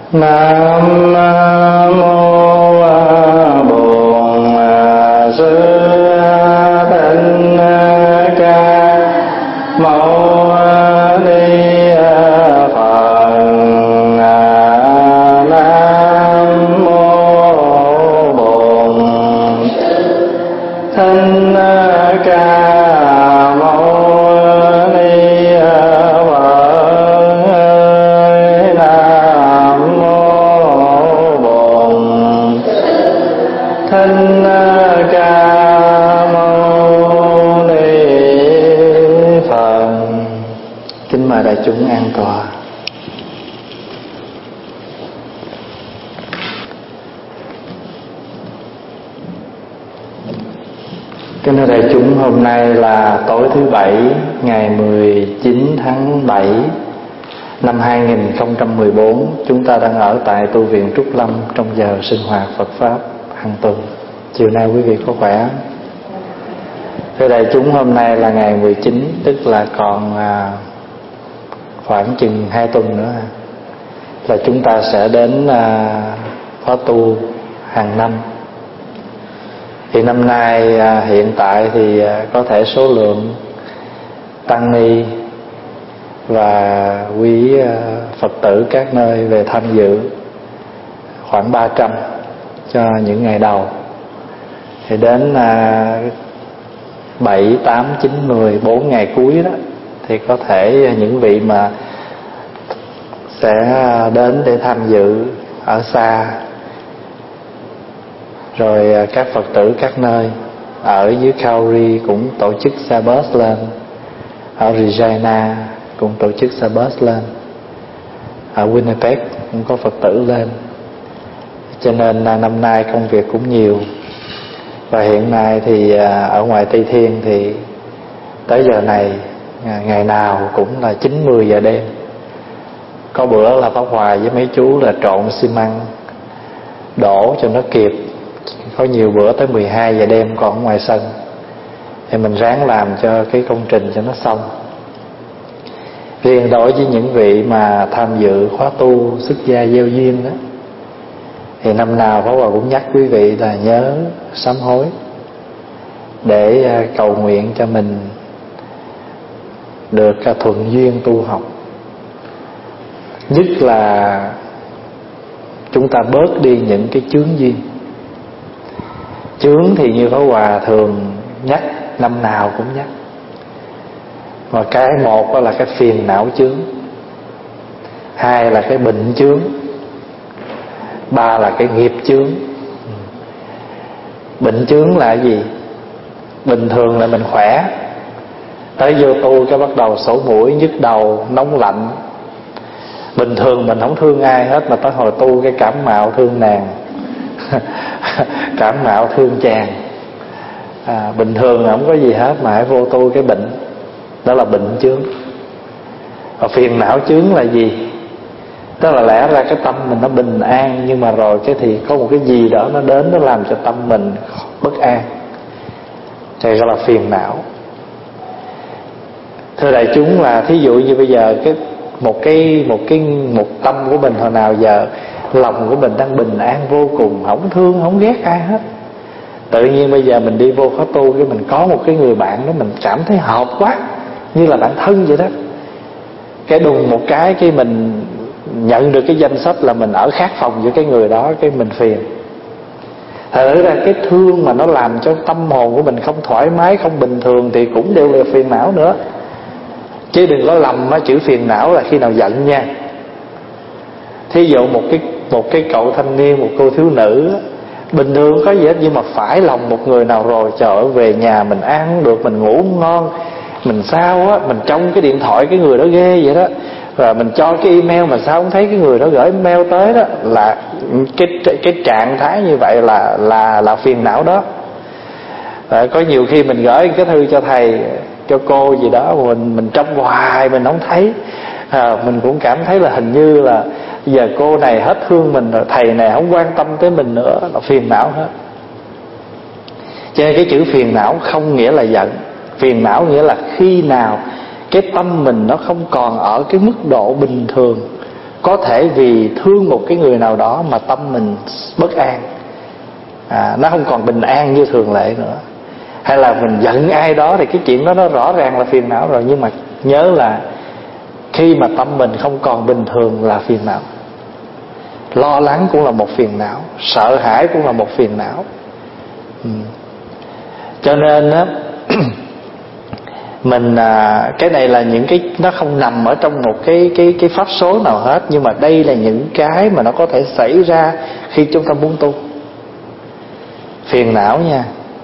Nam mô Bổn Sư Thích Ca Mâu Ni Phật. Nam mô Bổn Thích Ca Mâu Ni Phật. Nam mô Bổn Thích Ca Mâu Ni Phật. Kính mời đại chúng an tọa. Kính thưa đại chúng, hôm nay là tối thứ Bảy, ngày 19 tháng 7 năm 2014. Chúng ta đang ở tại tu viện Trúc Lâm trong giờ sinh hoạt Phật Pháp hàng tuần. Chiều nay quý vị có khỏe? Thưa đại chúng, hôm nay là ngày 19, tức là còn khoảng chừng 2 tuần nữa là chúng ta sẽ đến khóa tu hàng năm. Thì năm nay hiện tại thì có thể số lượng tăng ni và quý Phật tử các nơi về tham dự khoảng 300 cho những ngày đầu. Thì đến 7, 8, 9, 10, 4 ngày cuối đó thì có thể những vị mà sẽ đến để tham dự ở xa, rồi các Phật tử các nơi ở dưới Kauri cũng tổ chức xe bus lên, ở Regina cũng tổ chức xe bus lên, ở Winnipeg cũng có Phật tử lên. Cho nên năm nay công việc cũng nhiều. Và hiện nay thì ở ngoài Tây Thiên thì tới giờ này ngày nào cũng là 9-10 giờ đêm. Có bữa là Pháp Hòa với mấy chú là trộn xi măng đổ cho nó kịp. Có nhiều bữa tới 12 giờ đêm còn ở ngoài sân. Thì mình ráng làm cho cái công trình cho nó xong. Riêng đối với những vị mà tham dự khóa tu xuất gia gieo duyên đó, thì năm nào Pháp Hòa cũng nhắc quý vị là nhớ sám hối để cầu nguyện cho mình được thuận duyên tu học. Nhất là chúng ta bớt đi những cái chướng duyên. Chướng thì như Pháp Hòa thường nhắc, năm nào cũng nhắc. Và cái một đó là cái phiền não chướng, hai là cái bệnh chướng, ba là cái nghiệp chướng. Bệnh chướng là gì? Bình thường là mình khỏe, tới vô tu cái bắt đầu sổ mũi, nhức đầu, nóng lạnh. Bình thường mình không thương ai hết, mà tới hồi tu cái cảm mạo thương nàng cảm mạo thương chàng. Bình thường là không có gì hết mà hãy vô tu cái bệnh. Đó là bệnh chướng. Và phiền não chướng là gì? Tức là lẽ ra cái tâm mình nó bình an, nhưng mà rồi cái thì có một cái gì đó nó đến, nó làm cho tâm mình bất an, thì gọi là phiền não. Thưa đại chúng, là thí dụ như bây giờ một tâm của mình hồi nào giờ lòng của mình đang bình an vô cùng, không thương không ghét ai hết. Tự nhiên bây giờ mình đi vô khóa tu, cái mình có một cái người bạn đó mình cảm thấy hợp quá, như là bạn thân vậy đó. Cái đùng một cái mình nhận được cái danh sách là mình ở khác phòng với cái người đó, cái mình phiền. Thật ra cái thương mà nó làm cho tâm hồn của mình không thoải mái, không bình thường thì cũng đều là phiền não nữa. Chứ đừng có lầm chữ phiền não là khi nào giận nha. Thí dụ một cái cậu thanh niên, một cô thiếu nữ bình thường có gì hết, nhưng mà phải lòng một người nào rồi, trời ơi, về nhà mình ăn không được, mình ngủ không ngon, mình sao á, mình trong cái điện thoại cái người đó ghê vậy đó, rồi mình cho cái email mà sao không thấy cái người đó gửi email tới đó, là cái trạng thái như vậy là phiền não đó. Có nhiều khi mình gửi cái thư cho thầy, cho cô gì đó, mình trong hoài mình không thấy, mình cũng cảm thấy là hình như là giờ cô này hết thương mình rồi, thầy này không quan tâm tới mình nữa, là phiền não hết. Cho nên cái chữ phiền não không nghĩa là giận. Phiền não nghĩa là khi nào cái tâm mình nó không còn ở cái mức độ bình thường, có thể vì thương một cái người nào đó mà tâm mình bất an, nó không còn bình an như thường lệ nữa. Hay là mình giận ai đó thì cái chuyện đó nó rõ ràng là phiền não rồi. Nhưng mà nhớ là khi mà tâm mình không còn bình thường là phiền não. Lo lắng cũng là một phiền não, sợ hãi cũng là một phiền não. Cho nên á mình cái này là những cái nó không nằm ở trong một cái pháp số nào hết, nhưng mà đây là những cái mà nó có thể xảy ra khi chúng ta muốn tu. Phiền não nha,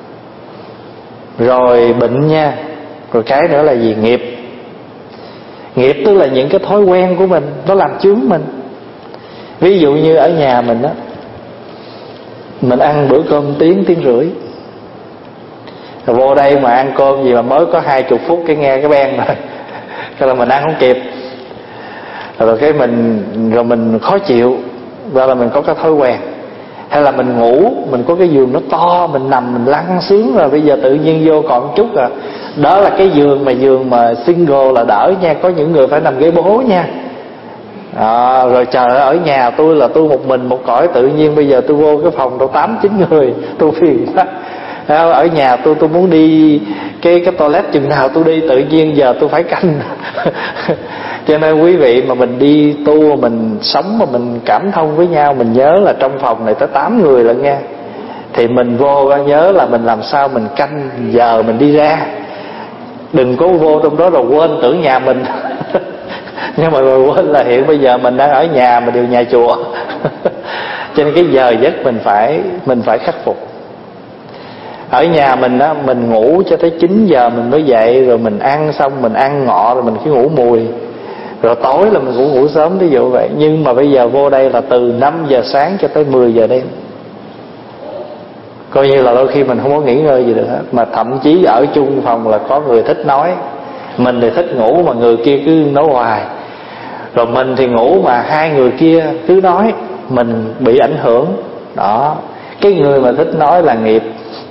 rồi bệnh nha, rồi cái nữa là gì? Nghiệp. Nghiệp tức là những cái thói quen của mình, nó làm chướng mình. Ví dụ như ở nhà mình á, mình ăn bữa cơm tiếng rưỡi, rồi vô đây mà ăn cơm gì mà mới có 20 phút cái nghe cái ben rồi cái là mình ăn không kịp, rồi cái mình khó chịu, và là mình có cái thói quen. Hay là mình ngủ, mình có cái giường nó to, mình nằm mình lăn sướng, rồi bây giờ tự nhiên vô còn chút à. Đó là cái giường mà single là đỡ nha, có những người phải nằm ghế bố nha. Rồi trời ơi, ở nhà tôi là tôi một mình một cõi, tự nhiên bây giờ tôi vô cái phòng tôi 8-9 người, tôi phiền quá. Ở nhà tôi muốn đi cái toilet chừng nào tôi đi, tự nhiên giờ tôi phải canh cho nên quý vị mà mình đi tu, mình sống mà mình cảm thông với nhau, mình nhớ là trong phòng này tới 8 người lận nha. Thì mình vô nhớ là mình làm sao mình canh giờ mình đi ra, đừng có vô trong đó rồi quên tưởng nhà mình nhưng mà rồi quên là hiện bây giờ mình đang ở nhà, mà điều nhà chùa cho nên cái giờ giấc mình phải khắc phục. Ở nhà mình á, mình ngủ cho tới 9 giờ mình mới dậy, rồi mình ăn xong mình ăn ngọ rồi mình cứ ngủ mùi, rồi tối là mình cũng ngủ sớm, ví dụ vậy. Nhưng mà bây giờ vô đây là từ 5 giờ sáng cho tới 10 giờ đêm, coi như là đôi khi mình không có nghỉ ngơi gì được hết. Mà thậm chí ở chung phòng là có người thích nói, mình thì thích ngủ mà người kia cứ nói hoài. Rồi mình thì ngủ mà hai người kia cứ nói, mình bị ảnh hưởng. Đó, cái người mà thích nói là nghiệp,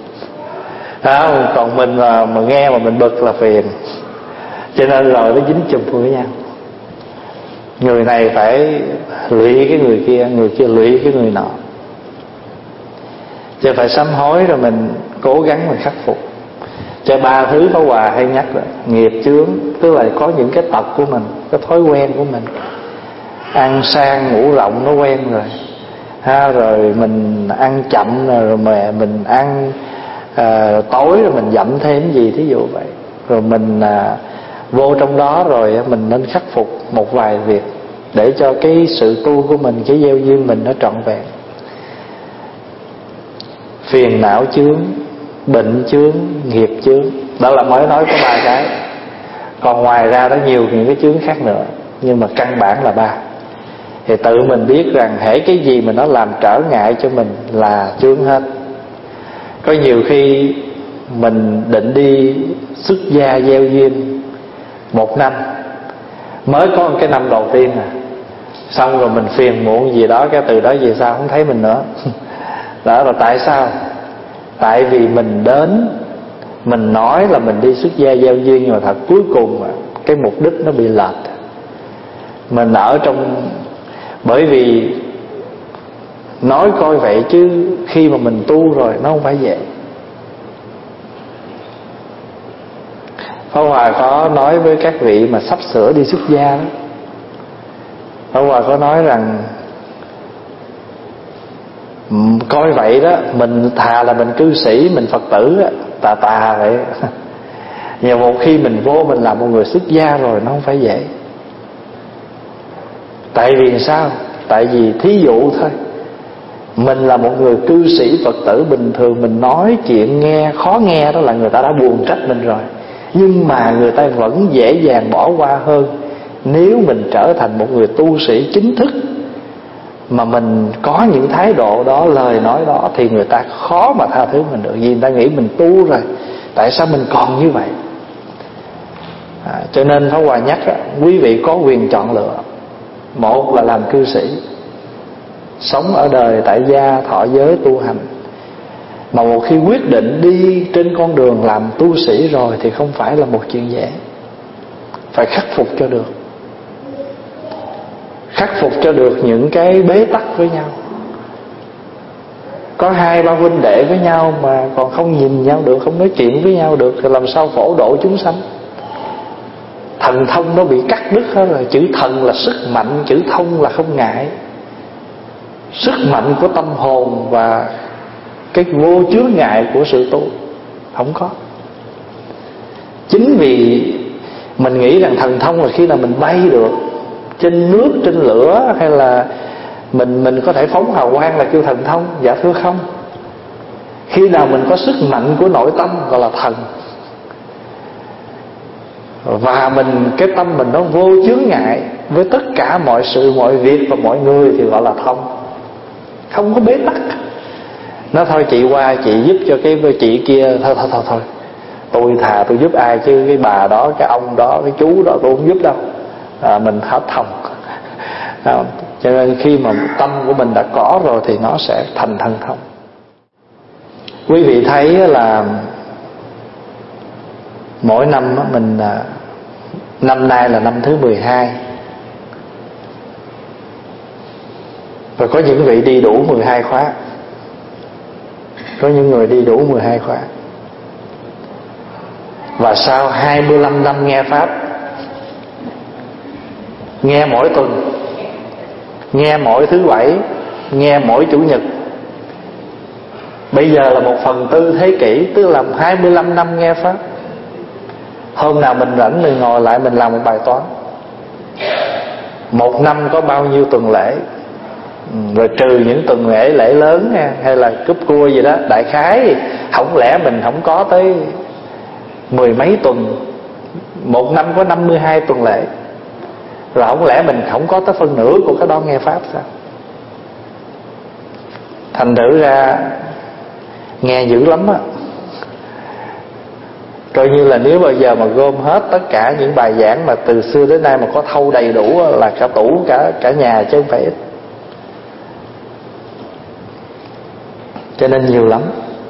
còn mình mà nghe mà mình bực là phiền. Cho nên rồi nó dính chùm với nhau, người này phải lụy cái người kia lụy cái người nọ. Chứ phải sám hối rồi mình cố gắng mình khắc phục. Cho 3 thứ Pháp Hòa hay nhắc là nghiệp chướng, tức là có những cái tật của mình, cái thói quen của mình. Ăn sang ngủ rộng nó quen rồi rồi mình ăn chậm rồi mà mình ăn tối rồi mình dặm thêm gì thí dụ vậy. Rồi mình vô trong đó rồi mình nên khắc phục một vài việc để cho cái sự tu của mình, cái gieo duyên mình nó trọn vẹn. Phiền não chướng, bệnh chướng, nghiệp chướng, đó là mới nói có 3 cái. Còn ngoài ra đó nhiều những cái chướng khác nữa, nhưng mà căn bản là 3. Thì tự mình biết rằng hễ cái gì mà nó làm trở ngại cho mình là chướng hết. Có nhiều khi mình định đi xuất gia gieo duyên 1 năm, mới có một cái năm đầu tiên xong rồi mình phiền muộn gì đó, cái từ đó về sau không thấy mình nữa. Đó là tại sao? Tại vì mình đến, mình nói là mình đi xuất gia gieo duyên, nhưng mà thật cuối cùng cái mục đích nó bị lệch. Mình ở trong, bởi vì nói coi vậy chứ khi mà mình tu rồi nó không phải vậy. Pháp Hòa có nói với các vị mà sắp sửa đi xuất gia đó, Pháp Hòa có nói rằng coi vậy đó, mình thà là mình cư sĩ, mình Phật tử tà vậy. Nhưng một khi mình vô mình làm một người xuất gia rồi nó không phải vậy. Tại vì sao? Tại vì thí dụ thôi, mình là một người cư sĩ Phật tử bình thường, mình nói chuyện nghe khó nghe đó là người ta đã buồn trách mình rồi. Nhưng mà người ta vẫn dễ dàng bỏ qua hơn nếu mình trở thành một người tu sĩ chính thức, mà mình có những thái độ đó, lời nói đó, thì người ta khó mà tha thứ mình được. Vì người ta nghĩ mình tu rồi, tại sao mình còn như vậy? Cho nên Pháp Hòa nhắc quý vị có quyền chọn lựa. Một là làm cư sĩ, sống ở đời tại gia, thọ giới tu hành. Mà một khi quyết định đi trên con đường làm tu sĩ rồi thì không phải là một chuyện dễ, phải khắc phục cho được. khắc phục cho được những cái bế tắc với nhau. Có 2-3 huynh đệ với nhau mà còn không nhìn nhau được, không nói chuyện với nhau được, thì làm sao phổ độ chúng sanh? Thần thông nó bị cắt đứt hết rồi. Chữ thần là sức mạnh, chữ thông là không ngại. Sức mạnh của tâm hồn và cái vô chướng ngại của sự tu không có. Chính vì mình nghĩ rằng thần thông là khi nào mình bay được trên nước, trên lửa, hay là mình có thể phóng hào quang là kêu thần thông. Dạ thưa không. Khi nào mình có sức mạnh của nội tâm gọi là thần. Và cái tâm mình nó vô chướng ngại với tất cả mọi sự, mọi việc và mọi người thì gọi là thông. Không có bế tắc. Nó thôi chị qua chị giúp cho cái chị kia. Thôi tôi giúp ai chứ cái bà đó, cái ông đó, cái chú đó tôi không giúp đâu. Mình hết thông. Cho nên khi mà tâm của mình đã có rồi thì nó sẽ thành thần thông. Quý vị thấy là mỗi năm mình, năm nay là năm thứ 12, và có những vị đi đủ 12 khóa. Có những người đi đủ 12 khóa. Và sau 25 năm nghe Pháp, nghe mỗi tuần, nghe mỗi thứ Bảy, nghe mỗi Chủ nhật, bây giờ là 1/4 thế kỷ, tức là 25 năm nghe Pháp. Hôm nào mình rảnh mình ngồi lại mình làm một bài toán. Một năm có bao nhiêu tuần lễ? Rồi trừ những tuần lễ lớn nha, hay là cúp cua gì đó, đại khái không lẽ mình không có tới 10 mấy tuần. Một năm có 52 tuần lễ, rồi không lẽ mình không có tới phân nửa của cái đó nghe Pháp sao? Thành thử ra nghe dữ lắm á. Coi như là nếu bao giờ mà gom hết tất cả những bài giảng mà từ xưa đến nay mà có thâu đầy đủ là cả tủ cả nhà chứ không phải ít. Cho nên nhiều lắm.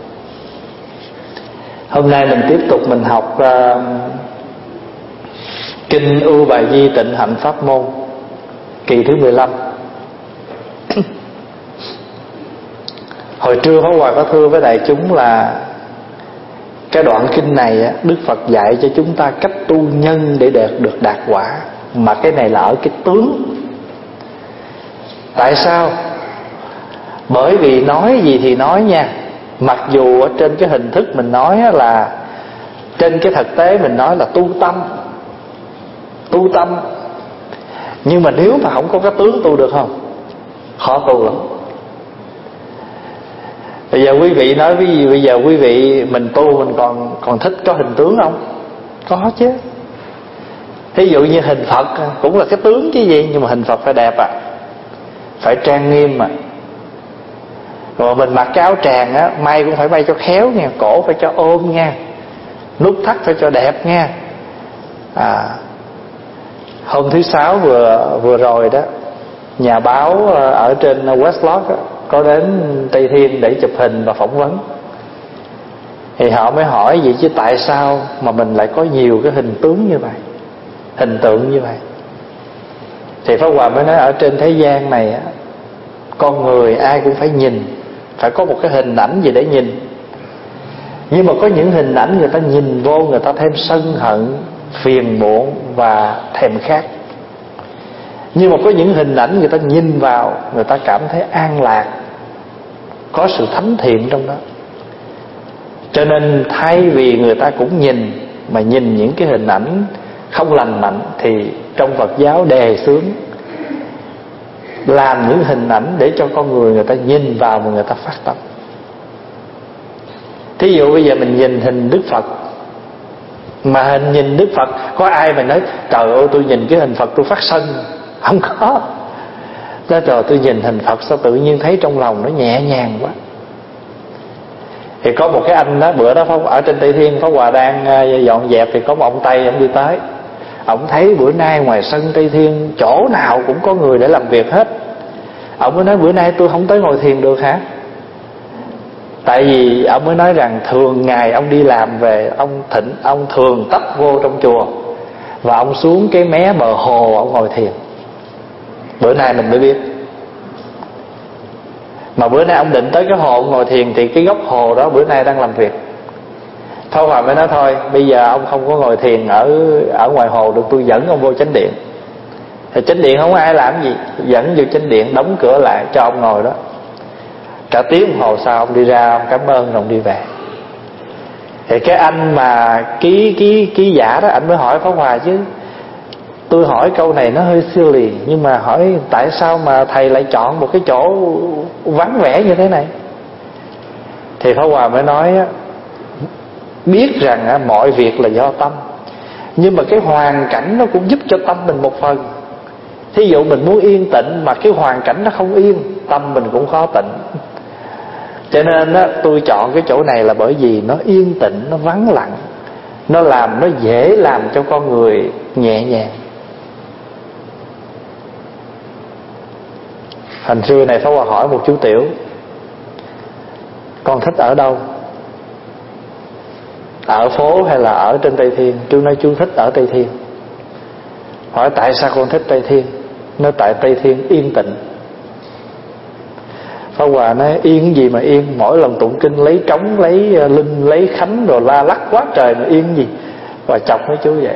Hôm nay mình tiếp tục mình học Kinh Ưu Bà Di Tịnh Hạnh Pháp Môn, kỳ thứ 15. Hồi trưa Pháp Hòa có thưa với đại chúng là cái đoạn kinh này Đức Phật dạy cho chúng ta cách tu nhân để được đạt quả. Mà cái này là ở cái tướng. Tại sao? Bởi vì nói gì thì nói nha, mặc dù ở trên cái hình thức mình nói là, trên cái thực tế mình nói là tu tâm, nhưng mà nếu mà không có cái tướng tu được không? Khó tu lắm. Bây giờ quý vị nói ví dụ bây giờ quý vị mình tu mình còn thích có hình tướng không? Có chứ. Ví dụ như hình Phật cũng là cái tướng chứ gì, nhưng mà hình Phật phải đẹp phải trang nghiêm Rồi mình mặc cái áo tràng may cũng phải may cho khéo nha, cổ phải cho ôm nha, nút thắt phải cho đẹp nha. Hôm thứ Sáu vừa rồi đó, nhà báo ở trên Westlot có đến Tây Thiên để chụp hình và phỏng vấn. Thì họ mới hỏi vậy chứ tại sao mà mình lại có nhiều cái hình tướng như vậy, hình tượng như vậy? Thì Pháp Hòa mới nói ở trên thế gian này con người ai cũng phải nhìn, phải có một cái hình ảnh gì để nhìn. Nhưng mà có những hình ảnh người ta nhìn vô, người ta thêm sân hận, phiền muộn và thèm khát. Nhưng mà có những hình ảnh người ta nhìn vào, người ta cảm thấy an lạc, có sự thánh thiện trong đó. Cho nên thay vì người ta cũng nhìn, mà nhìn những cái hình ảnh không lành mạnh, thì trong Phật giáo đề xướng làm những hình ảnh để cho con người ta nhìn vào mà người ta phát tâm. Thí dụ bây giờ mình nhìn hình Đức Phật, mà nhìn Đức Phật có ai mà nói trời ơi tôi nhìn cái hình Phật tôi phát sân? Không có. Nói trời tôi nhìn hình Phật sao tự nhiên thấy trong lòng nó nhẹ nhàng quá. Thì có một cái anh đó, bữa đó ở trên Tây Thiên Pháp Hòa đang dọn dẹp, thì có một ông Tây ông đi tới. Ông thấy bữa nay ngoài sân Tây Thiên chỗ nào cũng có người để làm việc hết. Ông mới nói bữa nay tôi không tới ngồi thiền được hả? Tại vì ông mới nói rằng thường ngày ông đi làm về, ông thường tấp vô trong chùa, và ông xuống cái mé bờ hồ ông ngồi thiền. Bữa nay mình mới biết. Mà bữa nay ông định tới cái hồ ngồi thiền, thì cái góc hồ đó bữa nay đang làm việc. Pháp Hòa mới nói thôi, bây giờ ông không có ngồi thiền ở ngoài hồ được, tôi dẫn ông vô chánh điện. Thì chánh điện không ai làm gì, dẫn vô chánh điện, đóng cửa lại cho ông ngồi đó. Cả tiếng đồng hồ sau ông đi ra, ông cảm ơn rồi ông đi về. Thì cái anh mà ký giả đó, anh mới hỏi Pháp Hòa chứ, tôi hỏi câu này nó hơi silly, nhưng mà hỏi tại sao mà thầy lại chọn một cái chỗ vắng vẻ như thế này? Thì Pháp Hòa mới nói biết rằng mọi việc là do tâm, nhưng mà cái hoàn cảnh nó cũng giúp cho tâm mình một phần. Thí dụ mình muốn yên tĩnh mà cái hoàn cảnh nó không yên, tâm mình cũng khó tịnh. Cho nên tôi chọn cái chỗ này là bởi vì nó yên tĩnh, nó vắng lặng, nó dễ làm cho con người nhẹ nhàng. Hồi xưa này Pháp Hòa hỏi một chú tiểu, con thích ở đâu? Ở phố hay là ở trên Tây Thiên? Chú nói chú thích ở Tây Thiên. Hỏi tại sao con thích Tây Thiên? Nói tại Tây Thiên yên tĩnh. Pháp Hòa nói yên cái gì mà yên, mỗi lần tụng kinh lấy trống, lấy linh, lấy khánh rồi la lắc quá trời mà yên gì. Và chọc với chú vậy.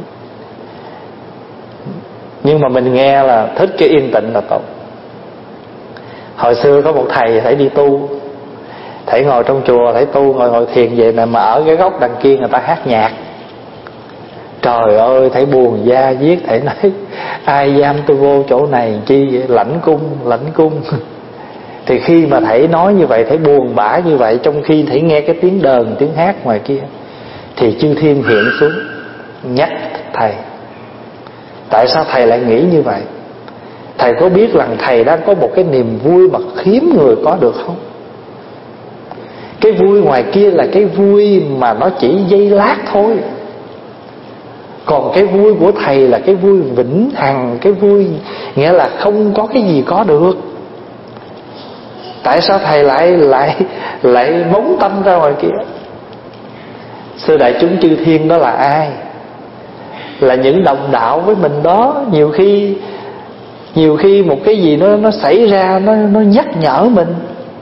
Nhưng mà mình nghe là thích cái yên tĩnh là tốt. Hồi xưa có một thầy đi tu, thầy ngồi trong chùa, thầy tu ngồi thiền vậy mà ở cái góc đằng kia người ta hát nhạc. Trời ơi, thầy buồn da diết, thầy nói ai giam tôi vô chỗ này chi vậy? Lãnh cung. Thì khi mà thầy nói như vậy, thầy buồn bã như vậy, trong khi thầy nghe cái tiếng đờn, tiếng hát ngoài kia, thì chư thiên hiện xuống nhắc thầy. Tại sao thầy lại nghĩ như vậy? Thầy có biết rằng thầy đang có một cái niềm vui mà hiếm người có được không? Cái vui ngoài kia là cái vui mà nó chỉ giây lát thôi. Còn cái vui của thầy là cái vui vĩnh hằng, cái vui nghĩa là không có cái gì có được. Tại sao thầy lại bóng tâm ra ngoài kia? Sư đại chúng chư thiên đó là ai? Là những đồng đạo với mình đó. Nhiều khi một cái gì nó xảy ra, nó nhắc nhở mình.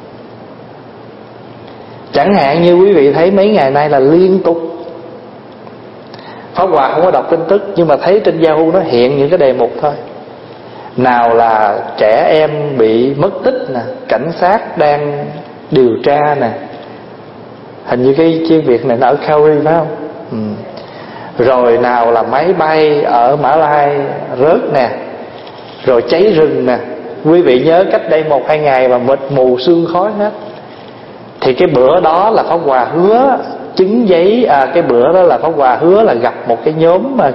Chẳng hạn như quý vị thấy mấy ngày nay là liên tục, Pháp Hòa không có đọc tin tức, nhưng mà thấy trên Yahoo nó hiện những cái đề mục thôi. Nào là trẻ em bị mất tích nè, cảnh sát đang điều tra nè. Hình như cái việc này nó ở Kauri phải không? Rồi nào là máy bay ở Mã Lai rớt nè, rồi cháy rừng nè. Quý vị nhớ cách đây 1-2 ngày mà mịt mù sương khói hết. Thì cái bữa đó là Pháp Hòa hứa chứng giấy, cái bữa đó là Pháp Hòa hứa là gặp một cái nhóm mà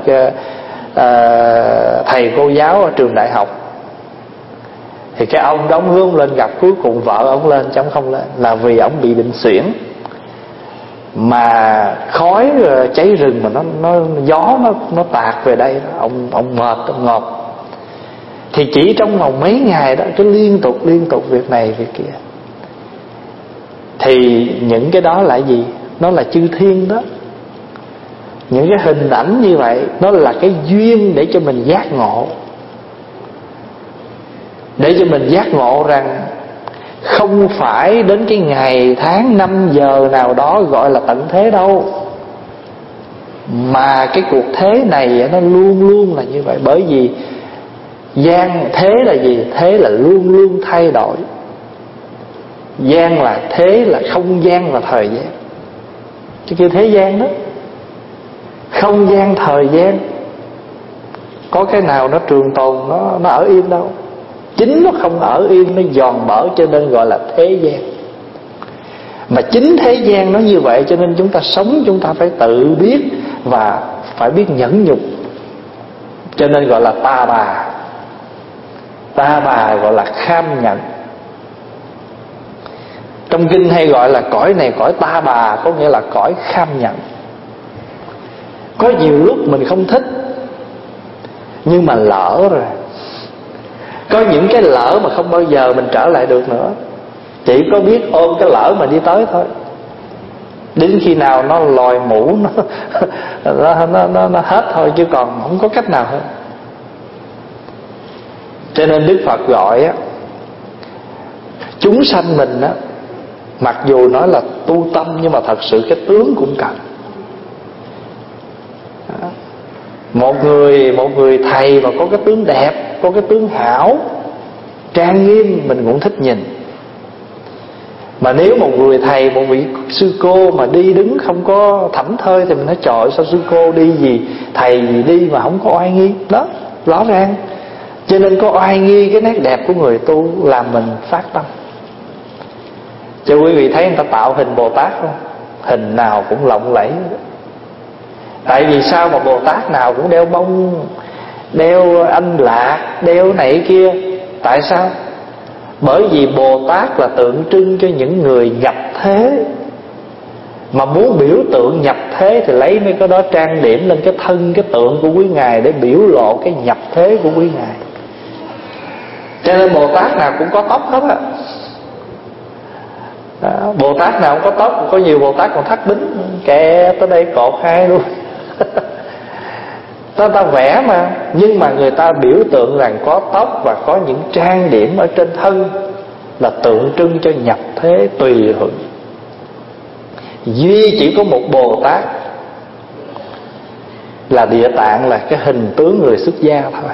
thầy cô giáo ở trường đại học. Thì cái ông đó hướng lên gặp, cuối cùng vợ ông lên chứ ông không lên, là vì ông bị bệnh suyễn. Mà khói cháy rừng mà gió nó tạt về đây đó. Ông mệt, ông ngộp. Thì chỉ trong vòng mấy ngày đó, cái liên tục việc này việc kia. Thì những cái đó là gì? Nó là chư thiên đó. Những cái hình ảnh như vậy, nó là cái duyên để cho mình giác ngộ. Để cho mình giác ngộ rằng không phải đến cái ngày tháng 5 giờ nào đó gọi là tận thế đâu, mà cái cuộc thế này nó luôn luôn là như vậy. Bởi vì gian thế là gì? Thế là luôn luôn thay đổi. Gian là thế, là không gian và thời gian. Chứ kêu thế gian đó. Không gian thời gian, có cái nào nó trường tồn, nó ở yên đâu. Chính nó không ở yên, nó giòn bở, cho nên gọi là thế gian. Mà chính thế gian nó như vậy, cho nên chúng ta sống, chúng ta phải tự biết và phải biết nhẫn nhục. Cho nên gọi là ta bà. Ta bà gọi là kham nhận. Trong kinh hay gọi là cõi này cõi ta bà, có nghĩa là cõi kham nhận. Có nhiều lúc mình không thích, nhưng mà lỡ rồi. Có những cái lỡ mà không bao giờ mình trở lại được nữa. Chỉ có biết ôm cái lỡ mà đi tới thôi. Đến khi nào nó lòi mũ, nó hết thôi, chứ còn không có cách nào hết. Cho nên Đức Phật gọi á, chúng sanh mình á, mặc dù nói là tu tâm, nhưng mà thật sự cái tướng cũng cần. Một người thầy mà có cái tướng đẹp, có cái tướng hảo, trang nghiêm, mình cũng thích nhìn. Mà nếu một người thầy, một vị sư cô mà đi đứng không có thảnh thơi thì mình nói trời ơi, sao sư cô đi gì, thầy gì đi mà không có oai nghi. Đó, rõ ràng. Cho nên có oai nghi cái nét đẹp của người tu làm mình phát tâm. Cho quý vị thấy người ta tạo hình Bồ Tát không? Hình nào cũng lộng lẫy. Tại vì sao mà Bồ Tát nào cũng đeo bông, đeo anh lạc, đeo này kia? Tại sao? Bởi vì Bồ Tát là tượng trưng cho những người nhập thế. Mà muốn biểu tượng nhập thế thì lấy mấy cái đó trang điểm lên cái thân, cái tượng của quý Ngài để biểu lộ cái nhập thế của quý Ngài. Cho nên Bồ Tát nào cũng có tóc hết á. Bồ Tát nào cũng có tóc. Có nhiều Bồ Tát còn thắt bính kẹ tới đây cột hai luôn. Ta vẽ mà. Nhưng mà người ta biểu tượng rằng có tóc và có những trang điểm ở trên thân là tượng trưng cho nhập thế tùy hứng. Duy chỉ có một Bồ Tát là Địa Tạng, là cái hình tướng người xuất gia thôi.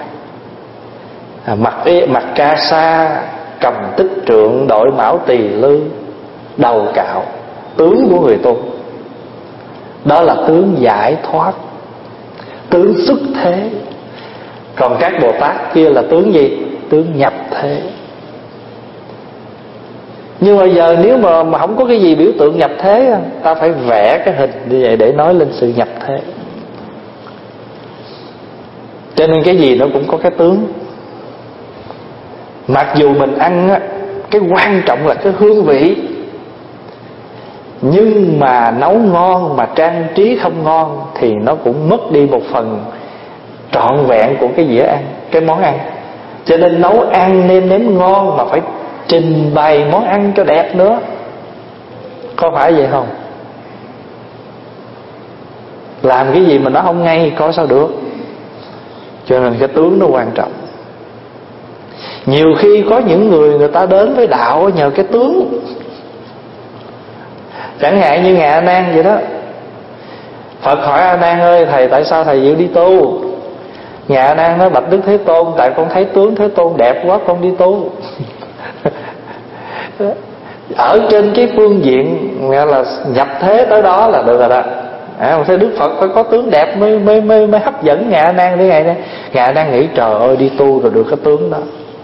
Mặt ca sa, cầm tích trượng, đội mão tỳ lư, đầu cạo, tướng của người tu. Đó là tướng giải thoát, tướng xuất thế. Còn các Bồ Tát kia là tướng gì? Tướng nhập thế. Nhưng mà giờ nếu mà không có cái gì biểu tượng nhập thế, ta phải vẽ cái hình như vậy để nói lên sự nhập thế. Cho nên cái gì nó cũng có cái tướng. Mặc dù mình ăn á, cái quan trọng là cái hương vị, nhưng mà nấu ngon mà trang trí không ngon thì nó cũng mất đi một phần trọn vẹn của cái dĩa ăn, cái món ăn. Cho nên nấu ăn nêm nếm ngon mà phải trình bày món ăn cho đẹp nữa. Có phải vậy không? Làm cái gì mà nó không ngay có sao được. Cho nên cái tướng nó quan trọng. Nhiều khi có những người ta đến với đạo nhờ cái tướng. Chẳng hạn như Ngài A Nan vậy đó. Phật hỏi A Nan ơi, thầy tại sao thầy chịu đi tu? Ngài A Nan nói bạch Đức Thế Tôn, tại con thấy tướng Thế Tôn đẹp quá con đi tu. Ở trên cái phương diện nghĩa là nhập thế tới đó là được rồi đó. Thấy Đức Phật phải có tướng đẹp mới hấp dẫn Ngài A Nan. Ngài A Nan nghĩ trời ơi đi tu rồi được cái tướng đó.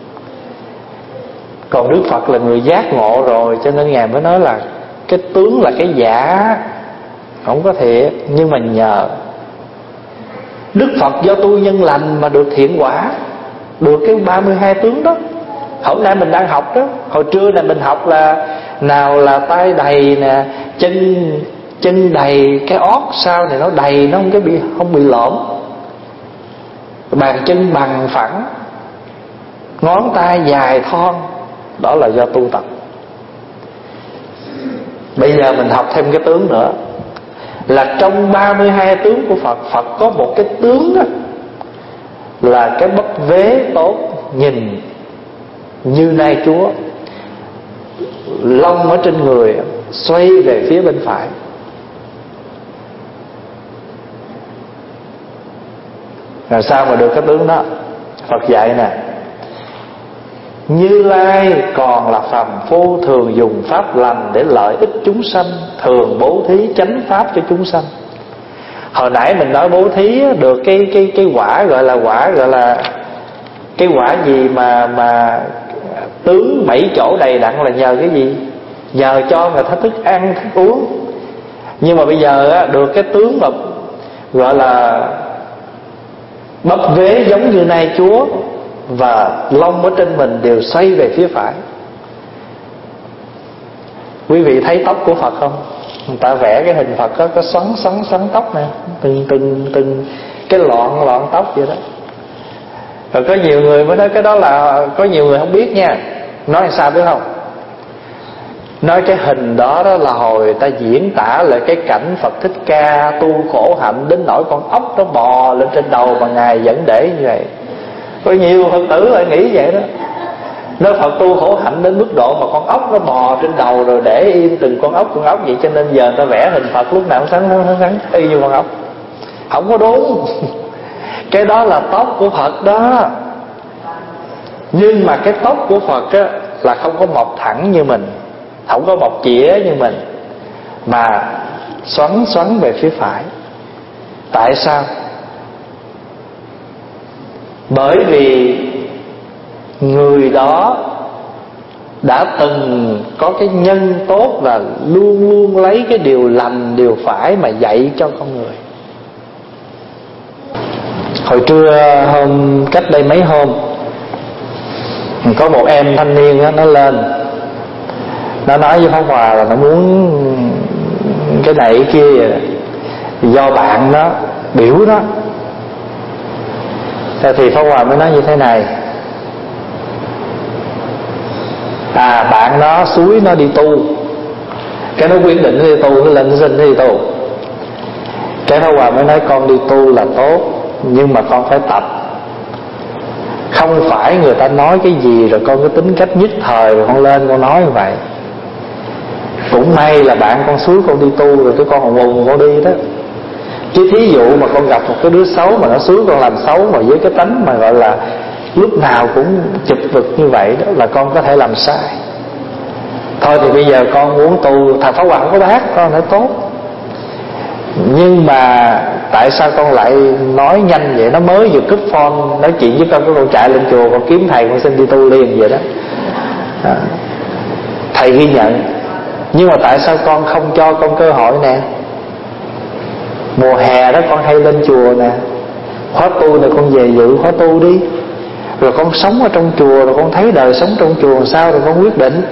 Còn Đức Phật là người giác ngộ rồi, cho nên Ngài mới nói là cái tướng là cái giả, không có thiệt. Nhưng mà nhờ Đức Phật do tu nhân lành mà được thiện quả, được cái 32 tướng đó. Hôm nay mình đang học đó. Hồi trưa này mình học là nào là tay đầy nè, chân đầy, cái ót sau này nó đầy, nó không bị lõm, bàn chân bằng phẳng, ngón tay dài thon. Đó là do tu tập. Bây giờ mình học thêm cái tướng nữa, là trong 32 tướng của Phật, Phật có một cái tướng đó là cái bắp vế tốt, nhìn như Nai Chúa, lông ở trên người xoay về phía bên phải. Rồi sao mà được cái tướng đó? Phật dạy nè: Như Lai còn là phàm phu, thường dùng pháp lành để lợi ích chúng sanh, thường bố thí chánh pháp cho chúng sanh. Hồi nãy mình nói bố thí được cái quả gọi là cái quả gì mà tướng 7 chỗ đầy đặn là nhờ cái gì? Nhờ cho người ta thức ăn, thức uống. Nhưng mà bây giờ được cái tướng mà gọi là bắp vế giống như Nai Chúa, và lông ở trên mình đều xoay về phía phải. Quý vị thấy tóc của Phật không? Người ta vẽ cái hình Phật có xoắn tóc nè, từng cái loạn tóc vậy đó. Rồi có nhiều người mới nói cái đó là, có nhiều người không biết nha. Nói làm sao biết không? Nói cái hình đó là hồi người ta diễn tả lại cái cảnh Phật Thích Ca tu khổ hạnh đến nỗi con ốc nó bò lên trên đầu mà Ngài vẫn để như vậy. Có nhiều Phật tử lại nghĩ vậy đó, nói Phật tu khổ hạnh đến mức độ mà con ốc nó bò trên đầu rồi để yên từng con ốc vậy, cho nên giờ người ta vẽ hình Phật lúc nào cũng sáng y như con ốc. Không có đúng. Cái đó là tóc của Phật đó. Nhưng mà cái tóc của Phật á, là không có mọc thẳng như mình, không có mọc chĩa như mình, mà xoắn xoắn về phía phải. Tại sao? Bởi vì người đó đã từng có cái nhân tốt là luôn luôn lấy cái điều lành, điều phải mà dạy cho con người. Hồi trưa hôm cách đây mấy hôm, có một em thanh niên đó, nó lên, nó nói với Pháp Hòa là nó muốn cái này cái kia vậy đó. Do bạn nó biểu đó. Thì Pháp Hòa mới nói như thế này: bạn nó xúi nó đi tu, cái nó quyết định nó đi tu, nó lên nó xin nó đi tu. Cái Pháp Hòa mới nói con đi tu là tốt, nhưng mà con phải tập. Không phải người ta nói cái gì rồi con cứ tính cách nhất thời rồi con lên con nói như vậy. Cũng may là bạn con xúi con đi tu rồi cái con hùng hùng con đi đó. Chứ thí dụ mà con gặp một cái đứa xấu mà nó xúi con làm xấu, mà với cái tánh mà gọi là lúc nào cũng chụp vực như vậy đó, là con có thể làm sai. Thôi thì bây giờ con muốn tu, thằng Pháp Hòa không có bác, con nói tốt. Nhưng mà tại sao con lại nói nhanh vậy? Nó mới vừa cúp phone nói chuyện với con chạy lên chùa, con kiếm thầy con xin đi tu liền vậy đó. Thầy ghi nhận. Nhưng mà tại sao con không cho con cơ hội nè? Mùa hè đó con hay lên chùa nè, khóa tu này con về dự khóa tu đi, rồi con sống ở trong chùa, rồi con thấy đời sống trong chùa làm sao, rồi con quyết định.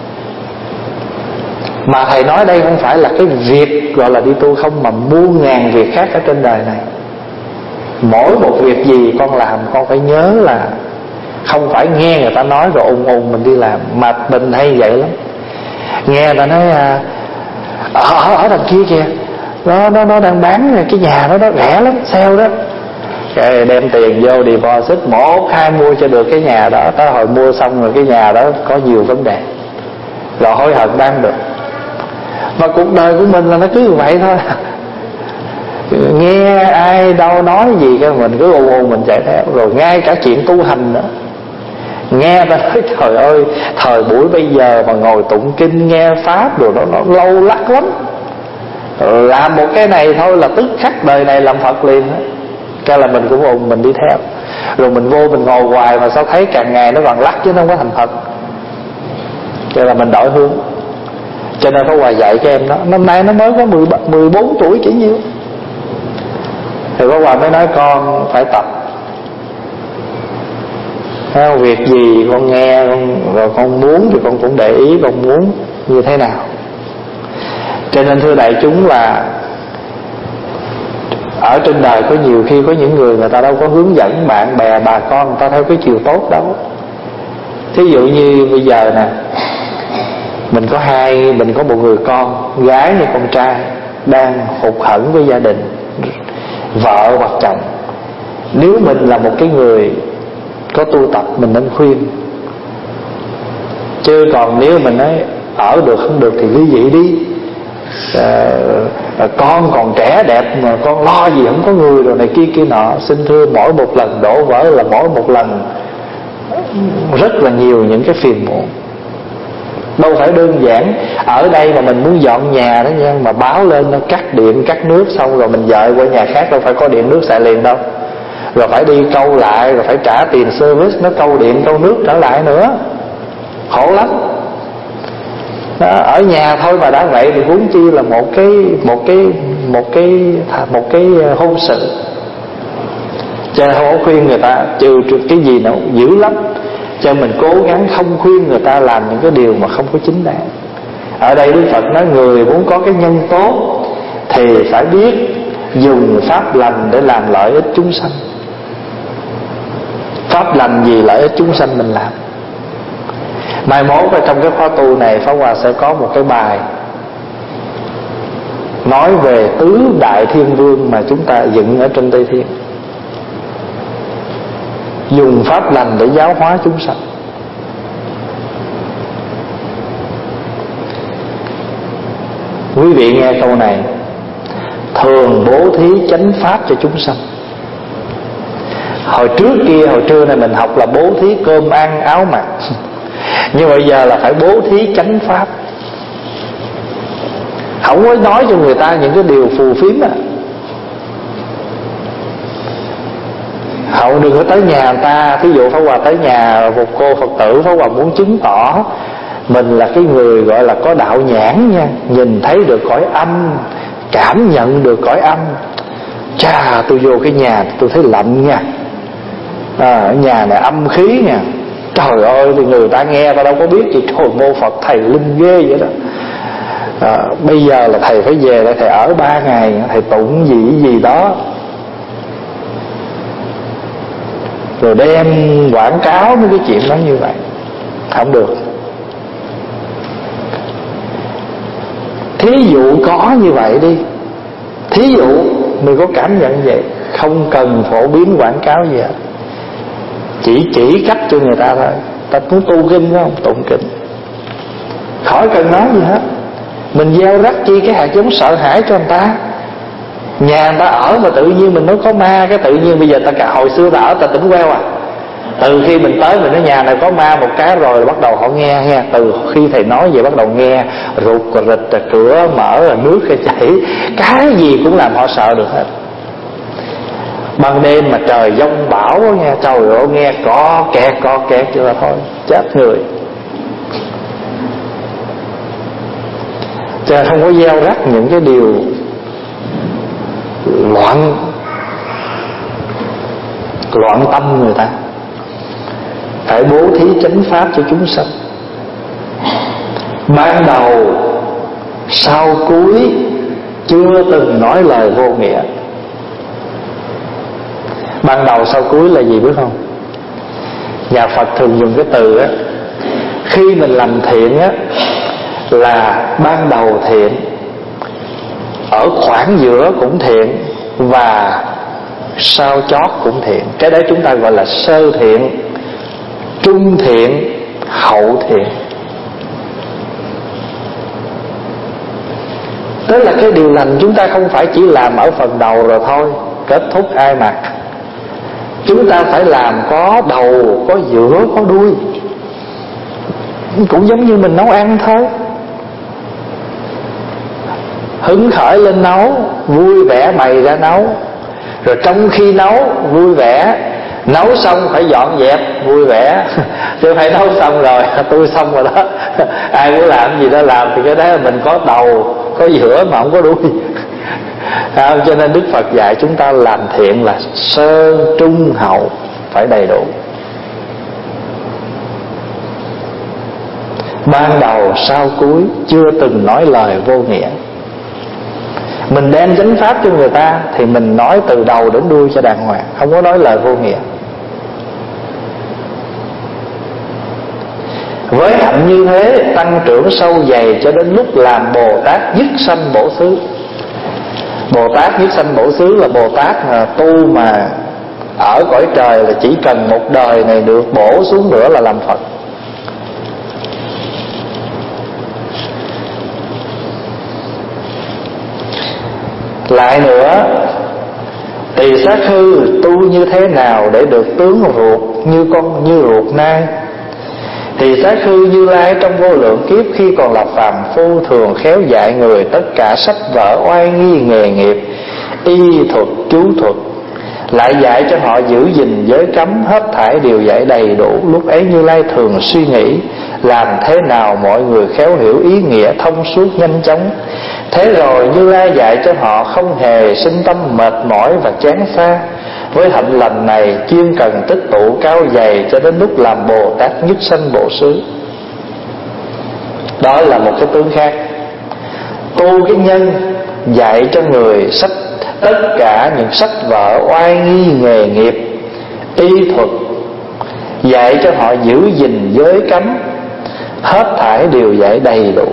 Mà thầy nói đây không phải là cái việc gọi là đi tu không, mà muôn ngàn việc khác ở trên đời này. Mỗi một việc gì con làm con phải nhớ là không phải nghe người ta nói rồi ùng ùng mình đi làm. Mà mình hay vậy lắm, nghe người ta nói ở đằng kia kìa, nó đang bán cái nhà đó rẻ lắm, sale đó. Cái đem tiền vô deposit 1-2 mua cho được cái nhà đó. Tới hồi mua xong rồi cái nhà đó có nhiều vấn đề, rồi hối hận bán được. Mà cuộc đời của mình là nó cứ như vậy thôi. Nghe ai đâu nói gì cái mình cứ ù ù mình chạy theo. Rồi ngay cả chuyện tu hành nữa, nghe ta nói trời ơi, thời buổi bây giờ mà ngồi tụng kinh nghe pháp rồi nó lâu lắc lắm. Làm một cái này thôi là tức khắc đời này làm Phật liền đó. Cái là mình cũng ùng mình đi theo. Rồi mình vô mình ngồi hoài mà sao thấy càng ngày nó còn lắc chứ nó không có thành Phật. Cái là mình đổi hướng. Cho nên Pháp Hòa dạy cho em đó. Năm nay nó mới có 14 tuổi chỉ nhiêu. Thì Pháp Hòa mới nói con phải tập. Việc gì con nghe rồi con muốn thì con cũng để ý con muốn như thế nào. Cho nên thưa đại chúng là ở trên đời có nhiều khi có những người ta đâu có hướng dẫn bạn bè bà con người ta theo cái chiều tốt đâu. Thí dụ như bây giờ nè, mình có một người con gái hay con trai đang hụt hẫng với gia đình, vợ hoặc chồng. Nếu mình là một cái người có tu tập mình nên khuyên. Chứ còn nếu mình nói ở được không được thì ly dị đi, con còn trẻ đẹp mà con lo gì không có người rồi này kia nọ. Xin thưa, mỗi một lần đổ vỡ là mỗi một lần rất là nhiều những cái phiền muộn. Đâu phải đơn giản ở đây mà mình muốn dọn nhà đó nha, mà báo lên nó cắt điện cắt nước xong rồi mình dời qua nhà khác đâu phải có điện nước xài liền đâu. Rồi phải đi câu lại, rồi phải trả tiền service, nó câu điện câu nước trở lại nữa, khổ lắm đó. Ở nhà thôi mà đã vậy thì huống chi là một cái hôn sự. Cho nên không có khuyên người ta trừ cái gì nó dữ lắm. Cho mình cố gắng không khuyên người ta làm những cái điều mà không có chính đáng. Ở đây Đức Phật nói người muốn có cái nhân tốt thì phải biết dùng pháp lành để làm lợi ích chúng sanh. Pháp lành gì lợi ích chúng sanh mình làm. Mai mốt ở trong cái khóa tu này Pháp Hòa sẽ có một cái bài nói về tứ đại thiên vương mà chúng ta dựng ở trên Tây Thiên. dùng pháp lành để giáo hóa chúng sanh. Quý vị nghe câu này, thường bố thí chánh pháp cho chúng sanh. Hồi trước kia, hồi trưa này mình học là bố thí cơm ăn áo mặc, nhưng bây giờ là phải bố thí chánh pháp. Không có nói cho người ta những cái điều phù phiếm à. Hậu đừng có tới nhà người ta. Thí dụ Pháp Hòa tới nhà một cô Phật tử, Pháp Hòa muốn chứng tỏ mình là cái người gọi là có đạo nhãn nha, nhìn thấy được cõi âm, cảm nhận được cõi âm. Chà, tôi vô cái nhà tôi thấy lạnh nha, ở nhà này âm khí nha. Trời ơi, thì người ta nghe ta đâu có biết gì. Trời, mô Phật thầy linh ghê vậy đó. Bây giờ là thầy phải về lại, thầy ở 3 ngày, thầy tụng gì đó, rồi đem quảng cáo mấy cái chuyện đó như vậy. Không được. Thí dụ có như vậy đi, thí dụ mình có cảm nhận vậy, không cần phổ biến quảng cáo gì hết, chỉ cách cho người ta thôi. Ta muốn tu kinh không? Tụng kinh, khỏi cần nói gì hết. Mình gieo rắc chi cái hạt giống sợ hãi cho người ta. Nhà người ta ở mà tự nhiên mình nói có ma, cái tự nhiên bây giờ ta cả hồi xưa ta ở ta tỉnh queo à. Từ khi mình tới mình nói nhà này có ma một cái rồi bắt đầu họ nghe nha. Từ khi thầy nói vậy bắt đầu nghe rụt rịch, cửa mở, nước chảy, cái gì cũng làm họ sợ được hết. Ban đêm mà trời giông bão nha, trời ơi nghe có kẹt cho là thôi chết người. Cho nên không có gieo rắc những cái điều loạn tâm người ta. Phải bố thí chánh pháp cho chúng sanh. Ban đầu sau cuối chưa từng nói lời vô nghĩa. Ban đầu sau cuối là gì biết không? Nhà Phật thường dùng cái từ á, khi mình làm thiện á là ban đầu thiện, ở khoảng giữa cũng thiện, và sau chót cũng thiện. Cái đấy chúng ta gọi là sơ thiện, trung thiện, hậu thiện. Tức là cái điều lành chúng ta không phải chỉ làm ở phần đầu rồi thôi, kết thúc ai mặc. Chúng ta phải làm có đầu, có giữa, có đuôi. Cũng giống như mình nấu ăn thôi. Hứng khởi lên nấu, vui vẻ bày ra nấu, rồi trong khi nấu vui vẻ, nấu xong phải dọn dẹp vui vẻ. Chứ phải nấu xong rồi tôi xong rồi đó, ai muốn làm gì đó làm, thì cái đó là mình có đầu, có giữa mà không có đuôi. Cho nên Đức Phật dạy chúng ta làm thiện là sơ trung hậu phải đầy đủ. Ban đầu sau cuối chưa từng nói lời vô nghĩa. Mình đem chánh pháp cho người ta thì mình nói từ đầu đến đuôi cho đàng hoàng, không có nói lời vô nghĩa. Với hạnh như thế, tăng trưởng sâu dày cho đến lúc làm Bồ Tát nhất sanh bổ xứ. Bồ Tát nhất sanh bổ xứ là Bồ Tát tu mà ở cõi trời là chỉ cần một đời này được bổ xuống nữa là làm Phật. Lại nữa, Tỳ Sát Hư tu như thế nào để được tướng ruột như ruột nai? Tỳ Sát Hư Như Lai trong vô lượng kiếp khi còn là phàm phu thường khéo dạy người tất cả sách vở oai nghi nghề nghiệp, y thuật, chú thuật, lại dạy cho họ giữ gìn giới cấm, hết thảy đều dạy đầy đủ. Lúc ấy Như Lai thường suy nghĩ làm thế nào mọi người khéo hiểu ý nghĩa, thông suốt nhanh chóng. Thế rồi Như Lai dạy cho họ không hề sinh tâm mệt mỏi và chán xa. Với hạnh lành này chuyên cần tích tụ cao dày cho đến lúc làm Bồ Tát nhất sanh bổ xứ. Đó là một cái tướng khác. Tu cái nhân dạy cho người sách tất cả những sách vở oai nghi nghề nghiệp, y thuật, dạy cho họ giữ gìn giới cấm, hết thảy đều dạy đầy đủ.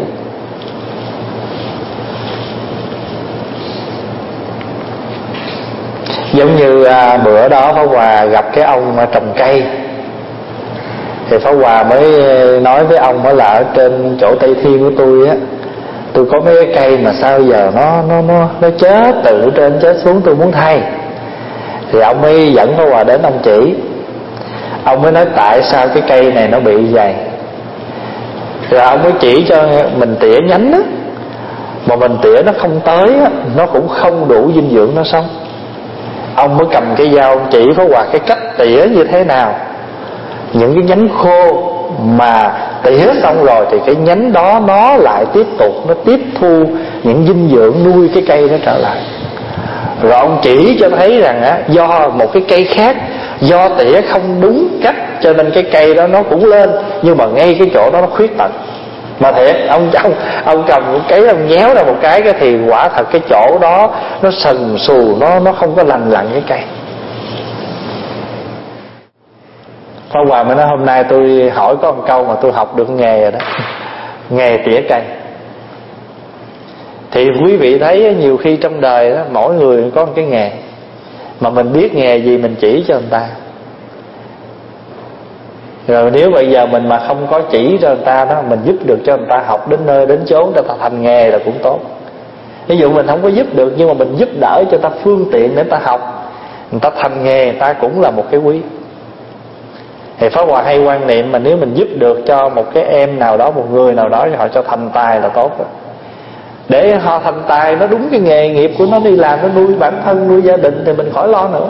Giống như bữa đó Pháp Hòa gặp cái ông trồng cây, thì Pháp Hòa mới nói với ông đó là ở trên chỗ Tây Thiên của tôi á, tôi có mấy cái cây mà sao giờ nó chết từ trên chết xuống, tôi muốn thay. Thì ông mới dẫn Pháp Hòa đến ông chỉ. Ông mới nói tại sao cái cây này nó bị vậy. Rồi ông mới chỉ cho mình tỉa nhánh á, mà mình tỉa nó không tới á, nó cũng không đủ dinh dưỡng nó sống. Ông mới cầm cái dao ông chỉ Pháp Hòa cái cách tỉa như thế nào. Những cái nhánh khô mà tỉa xong rồi thì cái nhánh đó nó lại tiếp tục, nó tiếp thu những dinh dưỡng nuôi cái cây nó trở lại. Rồi ông chỉ cho thấy rằng á, do một cái cây khác, do tỉa không đúng cách cho nên cái cây đó nó cũng lên, nhưng mà ngay cái chỗ đó nó khuyết tật. Mà thiệt, ông cầm một cái, ông nhéo ra một cái thì quả thật cái chỗ đó nó sần sù, nó không có lành lặn cái cây. Pháp Hòa mới nói hôm nay tôi hỏi có một câu mà tôi học được nghề rồi đó, nghề tỉa cây. Thì quý vị thấy nhiều khi trong đời đó, mỗi người có một cái nghề, mà mình biết nghề gì mình chỉ cho người ta. Rồi nếu bây giờ mình mà không có chỉ cho người ta đó, mình giúp được cho người ta học đến nơi đến chốn cho ta thành nghề là cũng tốt. Ví dụ mình không có giúp được, nhưng mà mình giúp đỡ cho ta phương tiện để người ta học, người ta thành nghề, người ta cũng là một cái quý. Thì Pháp Hòa hay quan niệm mà nếu mình giúp được cho một cái em nào đó, một người nào đó, họ cho thành tài là tốt rồi. Để họ thành tài, nó đúng cái nghề nghiệp của nó, đi làm nó nuôi bản thân, nuôi gia đình, thì mình khỏi lo nữa.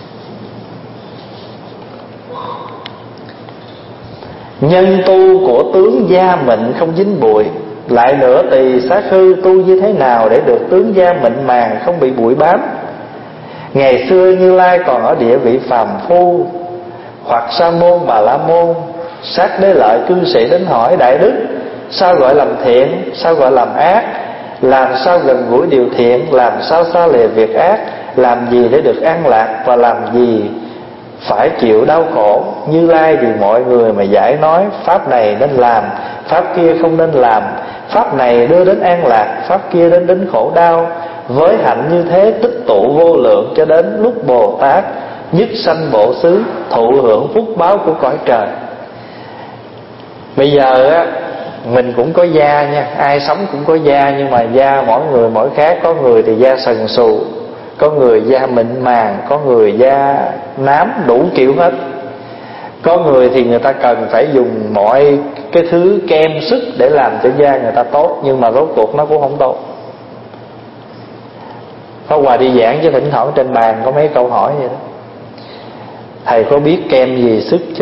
Nhân tu của tướng gia mệnh không dính bụi, lại nửa tỳ xá khư tu như thế nào để được tướng gia mệnh màng không bị bụi bám. Ngày xưa Như Lai còn ở địa vị phàm phu, hoặc sa môn bà la môn, sát đế lợi cư sĩ đến hỏi đại đức, sao gọi làm thiện, sao gọi làm ác, làm sao gần gũi điều thiện, làm sao xa lìa việc ác, làm gì để được an lạc, và làm gì phải chịu đau khổ. Như Lai vì mọi người mà giải nói, pháp này nên làm, pháp kia không nên làm, pháp này đưa đến an lạc, pháp kia đến khổ đau. Với hạnh như thế tích tụ vô lượng, cho đến lúc Bồ Tát nhất sanh bộ xứ, thụ hưởng phúc báo của cõi trời. Bây giờ á, mình cũng có da nha, ai sống cũng có da, nhưng mà da mỗi người mỗi khác. Có người thì da sần sù, có người da mịn màng, có người da nám, đủ kiểu hết. Có người thì người ta cần phải dùng mọi cái thứ kem sức để làm cho da người ta tốt, nhưng mà rốt cuộc nó cũng không tốt. Pháp Hòa đi giảng chứ thỉnh thoảng trên bàn có mấy câu hỏi vậy đó: thầy có biết kem gì sức cho?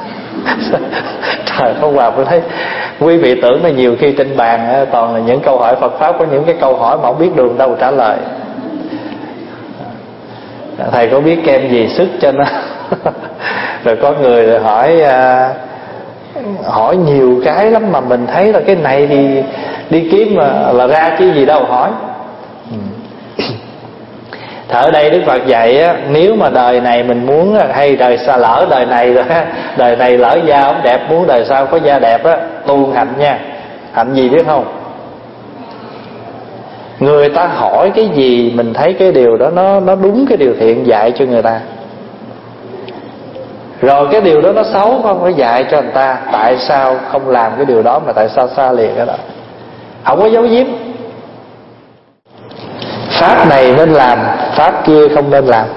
Trời, Pháp Hòa mới thấy quý vị tưởng là nhiều khi trên bàn toàn là những câu hỏi Phật Pháp, có những cái câu hỏi mà không biết đường đâu trả lời. Thầy có biết kem gì sức cho nó? Rồi có người hỏi nhiều cái lắm, mà mình thấy là cái này thì đi kiếm là ra chứ gì đâu hỏi. Thì ở đây Đức Phật dạy á, nếu mà đời này mình muốn, hay đời xa lỡ đời này rồi, đời này lỡ da không đẹp, muốn đời sau có da đẹp á, tu hạnh nha. Hạnh gì biết không? Người ta hỏi cái gì mình thấy cái điều đó nó đúng cái điều thiện, dạy cho người ta. Rồi cái điều đó nó xấu, không phải dạy cho người ta tại sao không làm cái điều đó, mà tại sao xa lìa cái đó. Không có giấu giếm. Pháp này nên làm, pháp kia không nên làm.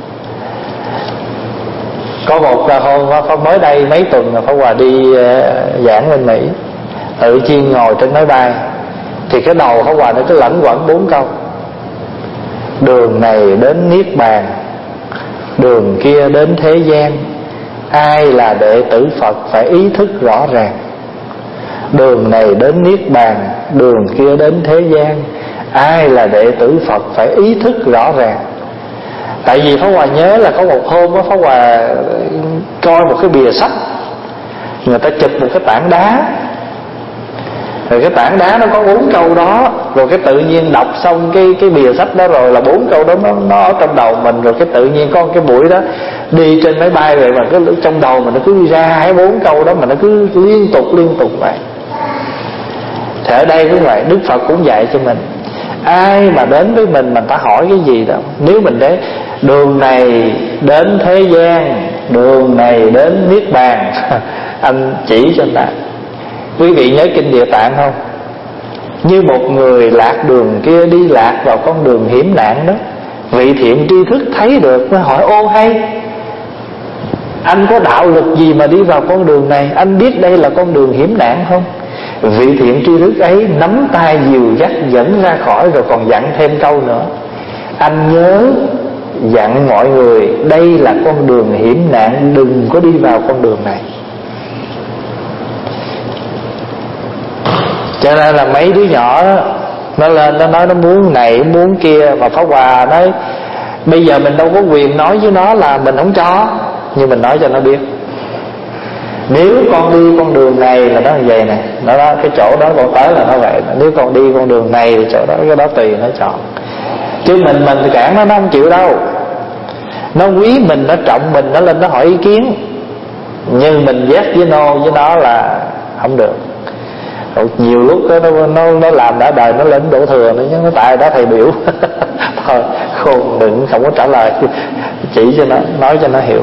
Có một hôm mới đây mấy tuần Pháp Hòa đi giảng bên Mỹ, tự nhiên ngồi trên máy bay, thì cái đầu Pháp Hòa nó cứ lẩn quẩn 4 câu: đường này đến Niết Bàn, đường kia đến thế gian, ai là đệ tử Phật phải ý thức rõ ràng. Đường này đến Niết Bàn, đường kia đến thế gian, ai là đệ tử Phật phải ý thức rõ ràng. Tại vì Pháp Hòa nhớ là có một hôm đó, Pháp Hòa coi một cái bìa sách, người ta chụp một cái tảng đá, rồi cái tảng đá nó có 4 câu đó. Rồi cái tự nhiên đọc xong cái bìa sách đó rồi là 4 câu đó nó ở trong đầu mình. Rồi cái tự nhiên có cái buổi đó đi trên máy bay vậy, mà cứ trong đầu mình nó cứ đi ra cái 4 câu đó, mà nó cứ liên tục vậy. Thì ở đây cũng vậy, Đức Phật cũng dạy cho mình, Ai mà đến với mình ta hỏi cái gì đâu. Nếu mình để đường này đến thế gian, đường này đến niết bàn, anh chỉ cho ta. Quý vị nhớ kinh Địa Tạng không? Như một người lạc đường kia đi lạc vào con đường hiểm nạn đó, vị thiện tri thức thấy được mới hỏi: ô hay, anh có đạo lực gì mà đi vào con đường này? Anh biết đây là con đường hiểm nạn không? Vị thiện tri thức ấy nắm tay dìu dắt dẫn ra khỏi, rồi còn dặn thêm câu nữa: anh nhớ dặn mọi người đây là con đường hiểm nạn, đừng có đi vào con đường này. Cho nên là mấy đứa nhỏ đó, nó lên nó nói nó muốn này muốn kia, mà Pháp Hòa nói bây giờ mình đâu có quyền nói với nó là mình không cho, nhưng mình nói cho nó biết nếu con đi con đường này là nó như vậy nè, nó đó, cái chỗ đó con tới là nó vậy. Nếu con đi con đường này thì chỗ đó, cái đó tùy nó chọn. Chứ mình thì cản nó không chịu đâu. Nó quý mình, nó trọng mình, nó lên nó hỏi ý kiến, nhưng mình yes với no với nó là không được. Nhiều lúc nó làm đã đời nó lên đổ thừa nữa, chứ nó tại đó thầy biểu thôi khôn đừng, không có trả lời, chỉ cho nó, nói cho nó hiểu.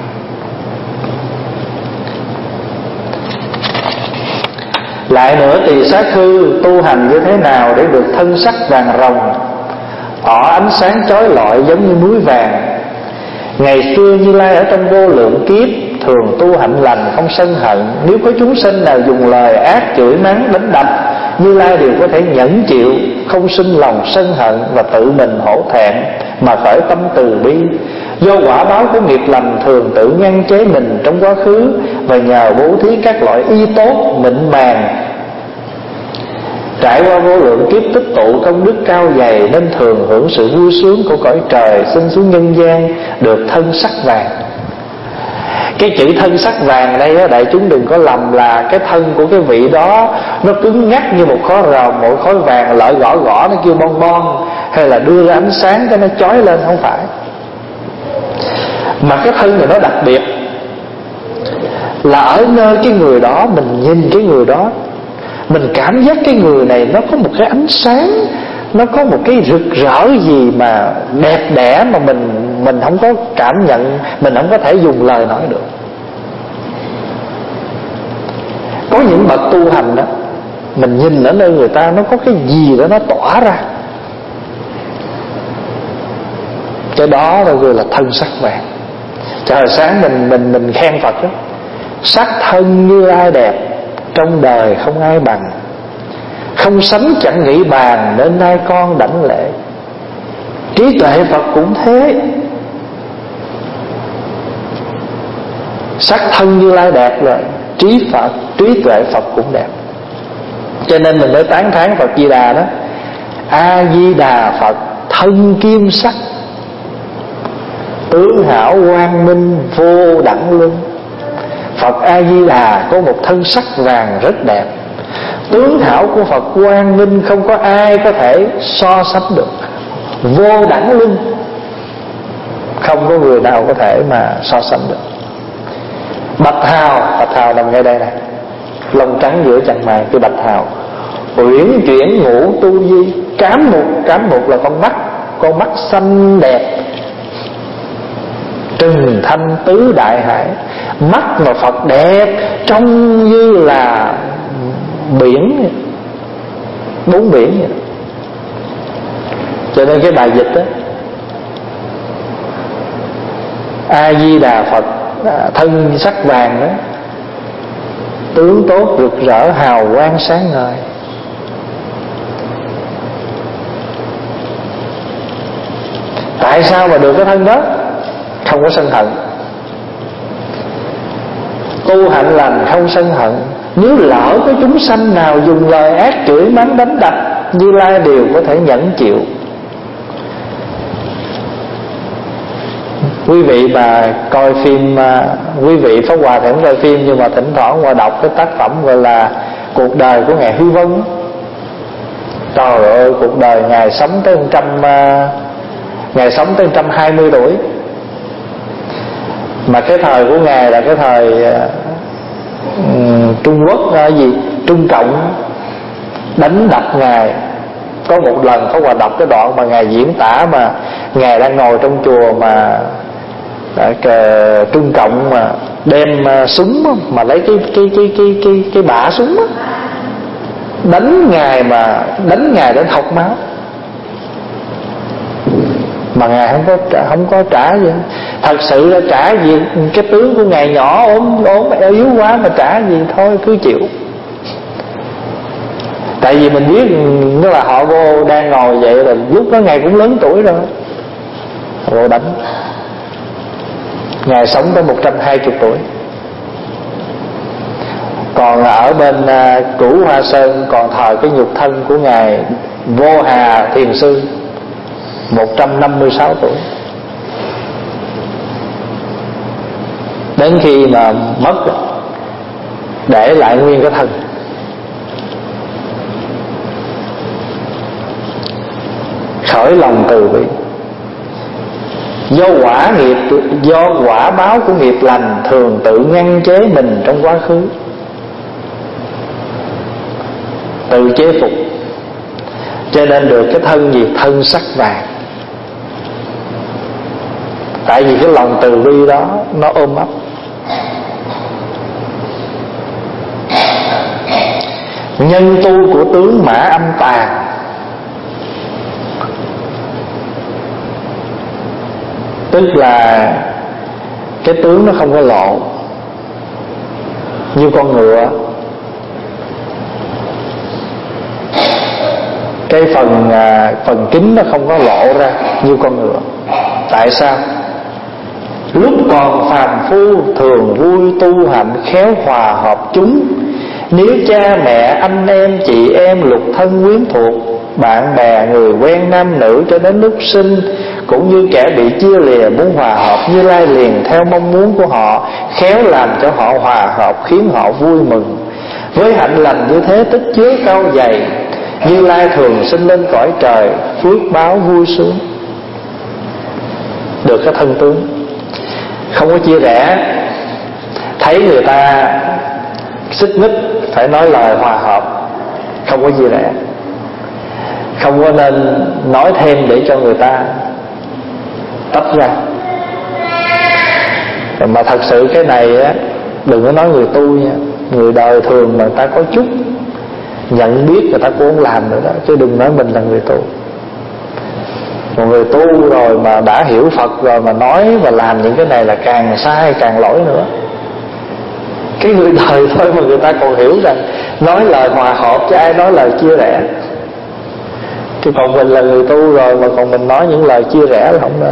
Lại nữa, tỳ sát hư tu hành như thế nào để được thân sắc vàng rồng, tỏ ánh sáng chói lọi giống như núi vàng? Ngày xưa Như Lai ở trong vô lượng kiếp thường tu hạnh lành, không sân hận. Nếu có chúng sinh nào dùng lời ác chửi mắng đánh đập, Như Lai đều có thể nhẫn chịu, không sinh lòng sân hận và tự mình hổ thẹn mà khởi tâm từ bi. Do quả báo của nghiệp lành thường tự ngăn chế mình trong quá khứ, và nhờ bố thí các loại y tốt mịn màng, trải qua vô lượng kiếp tích tụ công đức cao dày, nên thường hưởng sự vui sướng của cõi trời, sinh xuống nhân gian được thân sắc vàng. Cái chữ thân sắc vàng đây đại chúng đừng có lầm là cái thân của cái vị đó nó cứng ngắc như một khối rồng, mỗi khối vàng lợi gõ gõ nó kêu bon bon, hay là đưa ra ánh sáng cho nó chói lên, không phải. Mà cái thân này nó đặc biệt là ở nơi cái người đó, mình nhìn cái người đó, mình cảm giác cái người này nó có một cái ánh sáng, nó có một cái rực rỡ gì mà đẹp đẽ mà mình không có cảm nhận, mình không có thể dùng lời nói được. Có những bậc tu hành đó, mình nhìn ở nơi người ta nó có cái gì đó nó tỏa ra, cái đó gọi là thân sắc vàng. Trời sáng mình khen Phật đó: sắc thân Như Lai đẹp, trong đời không ai bằng, không sánh chẳng nghĩ bàn, nên nay con đảnh lễ. Trí tuệ Phật cũng thế, sắc thân Như Lai đẹp rồi, trí tuệ Phật cũng đẹp. Cho nên mình mới tán thán Phật Di Đà đó: A Di Đà Phật thân kim sắc, tướng hảo quang minh vô đẳng luân. Phật A Di Đà có một thân sắc vàng rất đẹp, tướng hảo của Phật quang minh không có ai có thể so sánh được, vô đẳng luân, không có người nào có thể mà so sánh được. Bạch hào nằm ngay đây này, lông trắng giữa chằng mày, cái bạch hào uyển chuyển ngũ tu di. Cám mục là con mắt xanh đẹp, trừng thanh tứ đại hải. Mắt mà Phật đẹp trông như là biển, bốn biển vậy. Cho nên cái bài dịch đó: A Di Đà Phật thân sắc vàng đó, tướng tốt rực rỡ hào quang sáng ngời. Tại sao mà được cái thân đó? Không có sân hận, tu hạnh lành không sân hận. Nếu lỡ có chúng sanh nào dùng lời ác chửi mắng đánh đập, Như Lai đều có thể nhẫn chịu. Quý vị mà coi phim, quý vị Pháp Hòa thì không coi phim, nhưng mà thỉnh thoảng qua đọc cái tác phẩm gọi là Cuộc đời của Ngài Hư Vân. Trời ơi, cuộc đời Ngài sống tới 120 tuổi. Mà cái thời của Ngài là cái thời Trung Quốc Trung Cộng đánh đập Ngài, Có một lần Pháp Hòa đọc cái đoạn mà Ngài diễn tả mà Ngài đang ngồi trong chùa mà Trân Trọng mà đem súng mà lấy cái bả súng đó, đánh Ngài đến học máu, mà Ngài không có trả gì. Thật sự là trả gì, cái tướng của Ngài nhỏ ốm eo yếu quá, mà trả gì thôi cứ chịu. Tại vì mình biết nó là họ vô đang ngồi vậy, là lúc đó Ngài cũng lớn tuổi rồi, vô đánh. Ngài sống tới 120 tuổi. Còn ở bên Cửu Hoa Sơn còn thờ cái nhục thân của Ngài Vô Hà Thiền Sư, 156 tuổi. Đến khi mà mất, để lại nguyên cái thân. Khởi lòng từ bi. Do quả báo của nghiệp lành thường tự ngăn chế mình trong quá khứ, tự chế phục, cho nên được cái thân gì? Thân sắc vàng. Tại vì cái lòng từ bi đó nó ôm ấp. Nhân tu của tướng Mã Âm Tàn, tức là cái tướng nó không có lộ như con ngựa. Cái phần kính nó không có lộ ra như con ngựa. Tại sao? Lúc còn phàm phu thường vui tu hạnh, khéo hòa hợp chúng. Nếu cha mẹ anh em chị em lục thân quyến thuộc, bạn bè người quen nam nữ, cho đến lúc sinh cũng như kẻ bị chia lìa, muốn hòa hợp Như Lai liền theo mong muốn của họ, khéo làm cho họ hòa hợp, khiến họ vui mừng. Với hạnh lành như thế tích chứa cao dày, Như Lai thường sinh lên cõi trời, phước báo vui sướng. Được cái thân tướng, không có chia rẽ. Thấy người ta xích mích phải nói lời hòa hợp, không có chia rẽ. Không có nên nói thêm để cho người ta tách ra. Mà thật sự cái này á, đừng có nói người tu nha, người đời thường mà người ta có chút nhận biết người ta cũng không làm nữa đó, chứ đừng nói mình là người tu. Còn người tu rồi mà đã hiểu Phật rồi mà nói và làm những cái này là càng sai, càng lỗi nữa. Cái người đời thôi mà người ta còn hiểu rằng nói lời hòa hợp chứ ai nói lời chia rẽ. Chứ còn mình là người tu rồi mà còn mình nói những lời chia rẽ là không nên.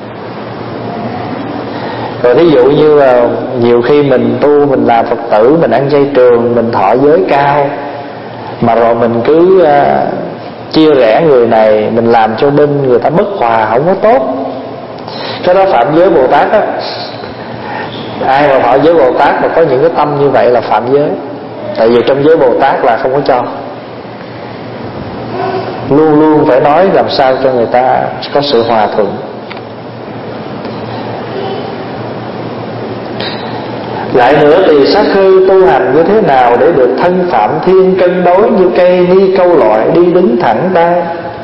Rồi thí dụ như là nhiều khi mình tu, mình làm Phật tử, mình ăn chay trường, mình thọ giới cao, mà rồi mình cứ chia rẽ người này, mình làm cho bên người ta bất hòa, không có tốt. Cái đó phạm giới Bồ Tát á. Ai mà thọ giới Bồ Tát mà có những cái tâm như vậy là phạm giới. Tại vì trong giới Bồ Tát là không có cho. Luôn luôn phải nói làm sao cho người ta có sự hòa thuận. Lại nữa thì sát khư tu hành như thế nào để được thân Phạm Thiên cân đối như cây ni câu loại, đi đứng thẳng tay.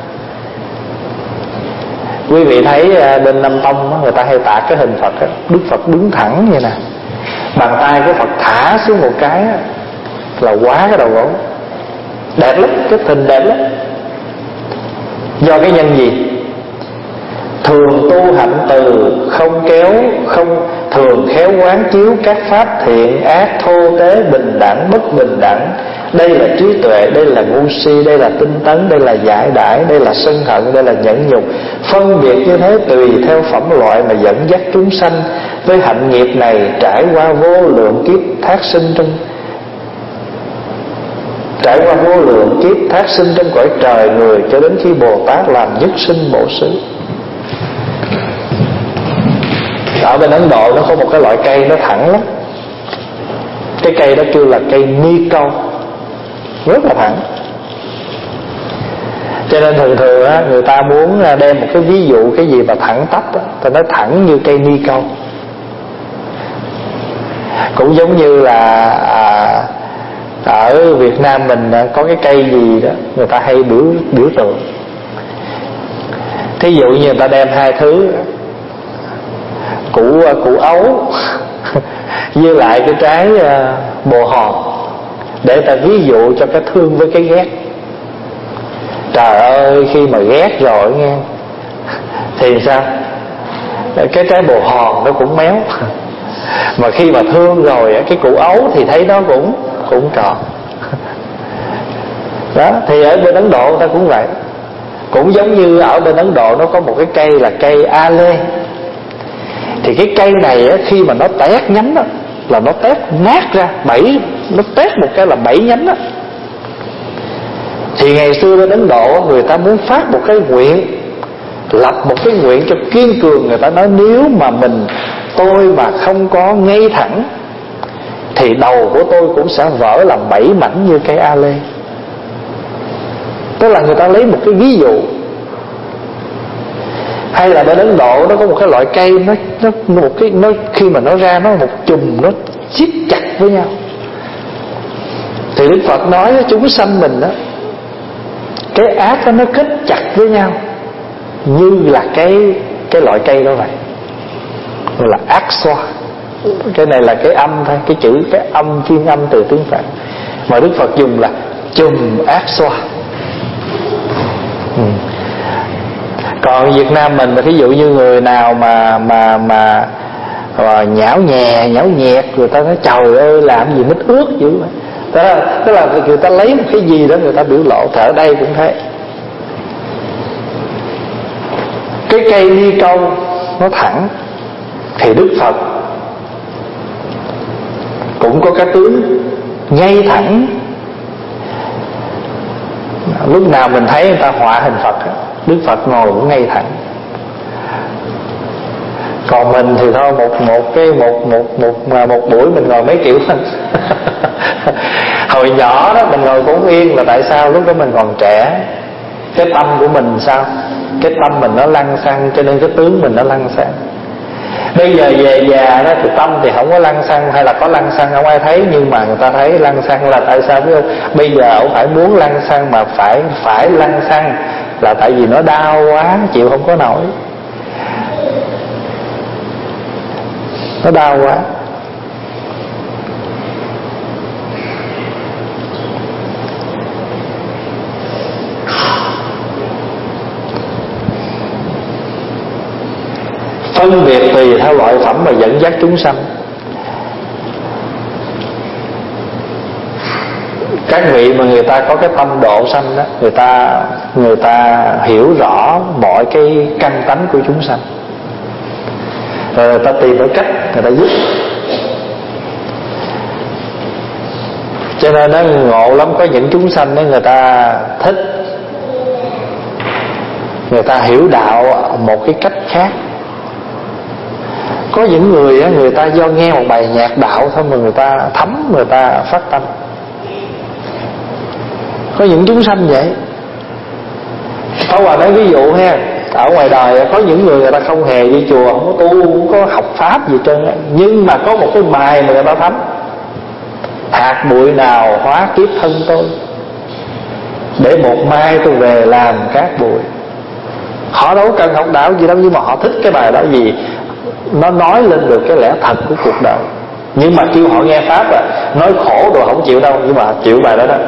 Quý vị thấy bên Nam Tông người ta hay tạc cái hình Phật đó, Đức Phật đứng thẳng như nè, bàn tay của Phật thả xuống một cái là quá cái đầu gối. Đẹp lắm, cái hình đẹp lắm. Do cái nhân gì? Thường tu hạnh từ, không thường khéo quán chiếu các pháp thiện ác, thô tế, bình đẳng, bất bình đẳng. Đây là trí tuệ, đây là ngu si, đây là tinh tấn, đây là giải đãi, đây là sân hận, đây là nhẫn nhục. Phân biệt như thế tùy theo phẩm loại mà dẫn dắt chúng sanh. Với hạnh nghiệp này trải qua vô lượng kiếp thác sinh trong cõi trời người, cho đến khi Bồ Tát làm nhất sinh bổ xứ. Ở bên Ấn Độ nó có một cái loại cây nó thẳng lắm. Cái cây đó kêu là cây ni câu, rất là thẳng. Cho nên thường thường á, người ta muốn đem một cái ví dụ cái gì mà thẳng tắp á, thì nó thẳng như cây ni câu. Cũng giống như là Ở Việt Nam mình có cái cây gì đó người ta hay biểu tượng. Thí dụ như người ta đem hai thứ củ ấu với lại cái trái bồ hòn để ta ví dụ cho cái thương với cái ghét. Trời ơi, khi mà ghét rồi nghe thì sao? Cái trái bồ hòn nó cũng méo. Mà khi mà thương rồi cái củ ấu thì thấy nó cũng tròn. Đó, thì ở bên Ấn Độ người ta cũng vậy. Cũng giống như ở bên Ấn Độ nó có một cái cây là cây a lê. Thì cái cây này khi mà nó tét nhánh đó, là nó tét nát ra nó tét một cái là 7 nhánh đó. Thì ngày xưa bên Ấn Độ người ta muốn phát một cái nguyện, lập một cái nguyện cho kiên cường. Người ta nói nếu mà tôi mà không có ngay thẳng thì đầu của tôi cũng sẽ vỡ làm 7 mảnh như cây a lê. Tức là người ta lấy một cái ví dụ. Hay là bên Ấn Độ nó có một cái loại cây nó khi mà nó ra nó một chùm nó siết chặt với nhau. Thì Đức Phật nói với chúng sanh mình đó, cái ác đó nó kết chặt với nhau như là cái loại cây đó vậy. Gọi là ác xoa. Cái này là cái âm thôi, cái âm phiên âm từ tiếng Phạn mà Đức Phật dùng là chùm ác xoa. Còn Việt Nam mình thí dụ như người nào mà nhão nhẹt, người ta nói trời ơi làm gì mít ướt dữ vậy. Tức là người ta lấy một cái gì đó người ta biểu lộ. Thì ở đây cũng thế. Cái cây ni câu nó thẳng thì Đức Phật cũng có cái tướng ngay thẳng. Lúc nào mình thấy người ta họa hình Phật, Đức Phật ngồi cũng ngay thẳng. Còn mình thì thôi, một buổi mình ngồi mấy kiểu. Hồi nhỏ đó mình ngồi cũng yên là tại sao? Lúc đó mình còn trẻ. Cái tâm của mình sao? Cái tâm mình nó lăng xăng, cho nên cái tướng mình nó lăng xăng. Bây giờ về già đó thì tâm thì không có lăng xăng, hay là có lăng xăng không ai thấy, nhưng mà người ta thấy lăng xăng là tại sao biết không? Bây giờ ông phải muốn lăng xăng mà phải lăng xăng là tại vì nó đau quá chịu không có nổi. Nó đau quá. Phân biệt tùy theo loại phẩm mà dẫn dắt chúng sanh. Các vị mà người ta có cái tâm độ sanh đó, người ta hiểu rõ mọi cái căn tánh của chúng sanh, rồi người ta tìm cái cách người ta giúp. Cho nên nó ngộ lắm. Có những chúng sanh đó người ta thích, người ta hiểu đạo một cái cách khác. Có những người người ta do nghe một bài nhạc đạo thôi mà người ta thấm, người ta phát tâm. Có những chúng sanh vậy. Có Hòa nói ví dụ ha, ở ngoài đời có những người ta không hề đi chùa, không có tu, không có học pháp gì trơn, nhưng mà có một cái bài mà người ta thấm: hạt bụi nào hóa kiếp thân tôi, để một mai tôi về làm cát bụi. Họ đâu cần học đạo gì đâu, nhưng mà họ thích cái bài đó vì nó nói lên được cái lẽ thật của cuộc đời. Nhưng mà kêu họ nghe pháp nói khổ rồi không chịu đâu, nhưng mà chịu bài đó đó.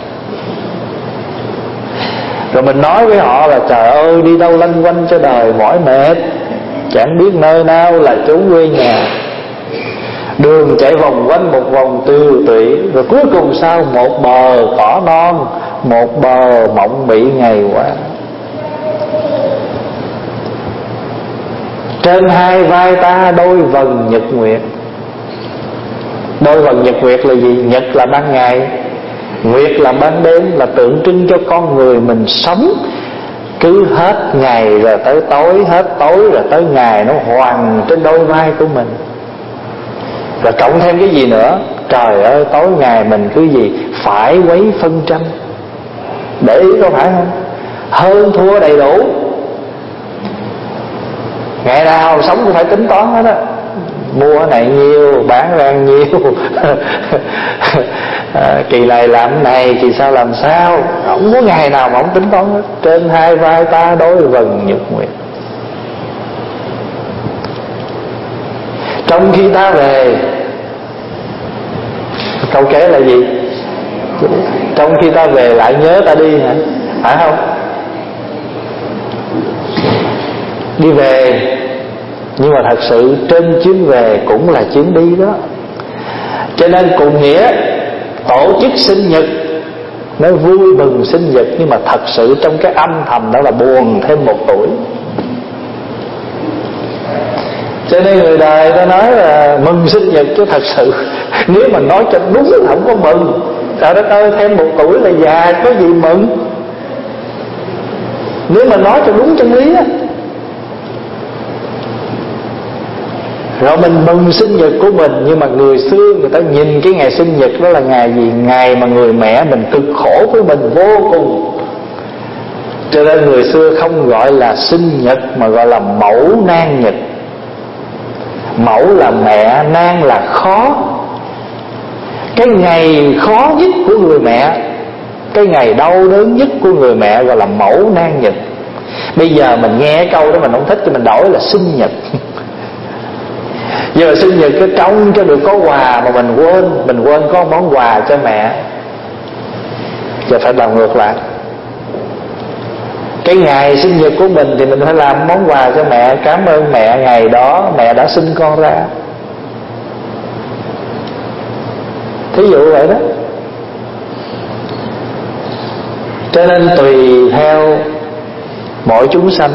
Rồi mình nói với họ là trời ơi đi đâu lanh quanh cho đời mỏi mệt, chẳng biết nơi nào là chốn quê nhà, đường chạy vòng quanh một vòng tiêu tụy, rồi cuối cùng sao? Một bờ cỏ non, một bờ mộng mị ngày qua. Trên hai vai ta đôi vầng nhật nguyệt. Đôi vầng nhật nguyệt là gì? Nhật là ban ngày, nguyệt là ban đêm, là tượng trưng cho con người mình sống cứ hết ngày rồi tới tối, hết tối rồi tới ngày, nó hoàn trên đôi vai của mình. Rồi cộng thêm cái gì nữa? Trời ơi, tối ngày mình cứ gì phải quấy phân tranh. Để ý có phải không? Hơn thua đầy đủ. Ngày nào sống cũng phải tính toán hết á. mua cái này nhiêu, bán ra nhiêu. Kỳ này làm cái này, kỳ sau làm sao. Không có ngày nào mà ông tính toán hết. Trên hai vai ta đối vần nhật nguyệt. Trong khi ta về, câu kế là gì? Trong khi ta về lại nhớ ta đi hả? Phải không? Đi về, nhưng mà thật sự trên chuyến về cũng là chuyến đi đó. Cho nên cùng nghĩa tổ chức sinh nhật nói vui mừng sinh nhật, nhưng mà thật sự trong cái âm thầm đó là buồn thêm 1 tuổi. Cho nên người đời ta nói là mừng sinh nhật, chứ thật sự nếu mà nói cho đúng là không có mừng. Trời đất ơi, thêm 1 tuổi là già, có gì mừng. Nếu mà nói cho đúng chân lý á. Rồi mình mừng sinh nhật của mình, nhưng mà người xưa người ta nhìn cái ngày sinh nhật đó là ngày gì? Ngày mà người mẹ mình cực khổ với mình vô cùng. Cho nên người xưa không gọi là sinh nhật mà gọi là mẫu nan nhật. Mẫu là mẹ, nan là khó. Cái ngày khó nhất của người mẹ, cái ngày đau đớn nhất của người mẹ gọi là mẫu nan nhật. Bây giờ mình nghe cái câu đó mình không thích thì mình đổi là sinh nhật. Giờ sinh nhật cái trông cho được có quà mà mình quên có món quà cho mẹ. Giờ phải làm ngược lại. Cái ngày sinh nhật của mình thì mình phải làm món quà cho mẹ, cảm ơn mẹ ngày đó mẹ đã sinh con ra. Thí dụ vậy đó. Cho nên tùy theo mỗi chúng sanh.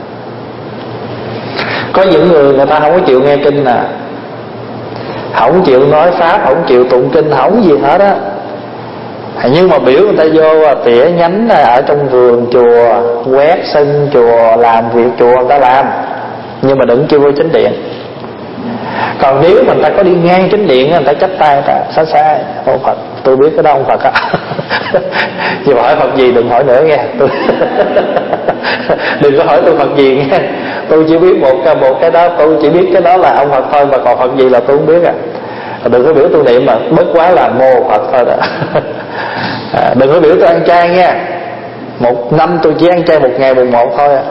Có những người ta không có chịu nghe kinh nè, không chịu nói pháp, không chịu tụng kinh, không gì hết á. Nhưng mà biểu người ta vô tỉa nhánh ở trong vườn chùa, quét sân chùa, làm việc chùa người ta làm, nhưng mà đừng kêu vô chánh điện. Còn nếu mà người ta có đi ngang chánh điện, người ta chắp tay, người ta xa ô Phật, tôi biết cái đó ông Phật á. Nhưng mà hỏi Phật gì đừng hỏi nữa nghe. Đừng có hỏi tôi Phật gì nghe. Tôi chỉ biết một cái đó, tôi chỉ biết cái đó là ông Phật thôi, mà còn Phật gì là tôi không biết à. Đừng có biểu tôi niệm mà bất quá là mô Phật thôi đó. Đừng có biểu tôi ăn chay nghe. 1 năm tôi chỉ ăn chay 1 ngày mùng 1 thôi à.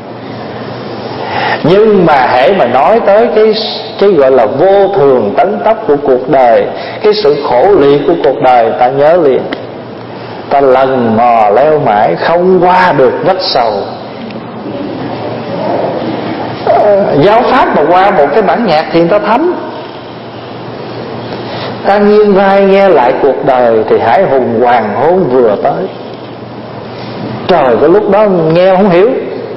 Nhưng mà hễ mà nói tới cái gọi là vô thường tấn tốc của cuộc đời, cái sự khổ liệt của cuộc đời, ta nhớ liền. Ta lần mò leo mãi không qua được vách sầu. Giáo pháp mà qua một cái bản nhạc thì ta thấm. Ta nghiêng vai nghe lại cuộc đời thì hải hùng hoàng hôn vừa tới. Trời, cái lúc đó nghe không hiểu.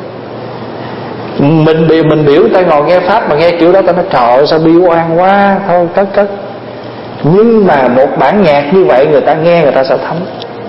Mình biểu ta ngồi nghe pháp mà nghe kiểu đó ta nói trời ơi sao bi oan quá, thôi cất. Nhưng mà một bản nhạc như vậy người ta nghe người ta sẽ thấm.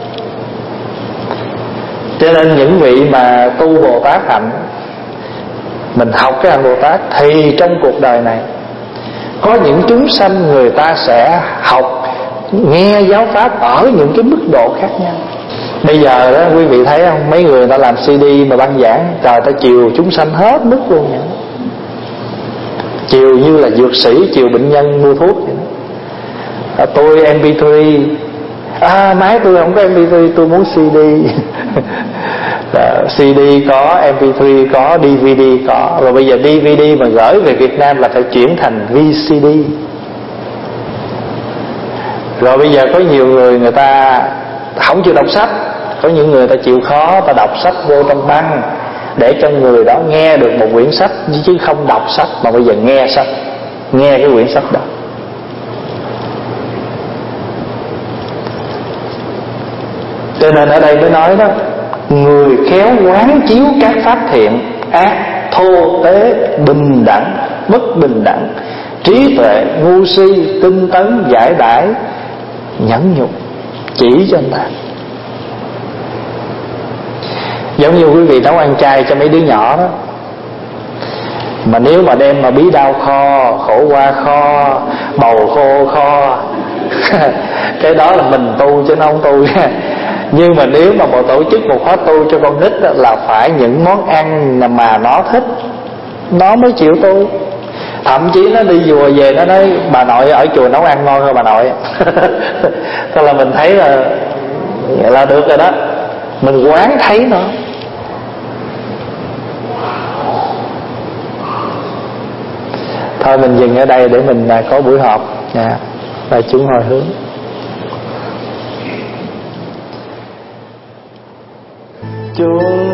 Cho nên những vị mà tu Bồ Tát hạnh, mình học cái hạnh Bồ Tát thì trong cuộc đời này có những chúng sanh người ta sẽ học nghe giáo pháp ở những cái mức độ khác nhau. Bây giờ đó quý vị thấy không, mấy người ta làm CD mà băng giảng, trời ta chiều chúng sanh hết mức luôn vậy. Chiều như là dược sĩ chiều bệnh nhân mua thuốc vậy đó. Tôi MP3, máy tôi không có MP3, tôi muốn CD. CD có, MP3 có, DVD có. Rồi bây giờ DVD mà gửi về Việt Nam là phải chuyển thành VCD. Rồi bây giờ có nhiều người ta không chịu đọc sách. Có những người ta chịu khó, ta đọc sách vô trong băng để cho người đó nghe được một quyển sách, chứ không đọc sách mà bây giờ nghe sách, nghe cái quyển sách đó. Cho nên ở đây mới nói đó, người khéo quán chiếu các pháp thiện, ác, thô tế, bình đẳng, bất bình đẳng, trí tuệ, ngu si, tinh tấn, giải đãi, nhẫn nhục, chỉ cho anh ta. Giống như quý vị nấu ăn chay cho mấy đứa nhỏ đó, mà nếu mà đem mà bí đao kho, khổ qua kho, bầu khô kho, cái đó là mình tu chứ nó không tu. Nhưng mà nếu mà bộ tổ chức một khóa tu cho con nít là phải những món ăn mà nó thích, nó mới chịu tu. Thậm chí nó đi chùa về nó nói bà nội ở chùa nấu ăn ngon hơn bà nội. Thế là mình thấy là được rồi đó, mình quán thấy nó. Thôi mình dừng ở đây để mình có buổi họp và chúng hồi hướng. Chúng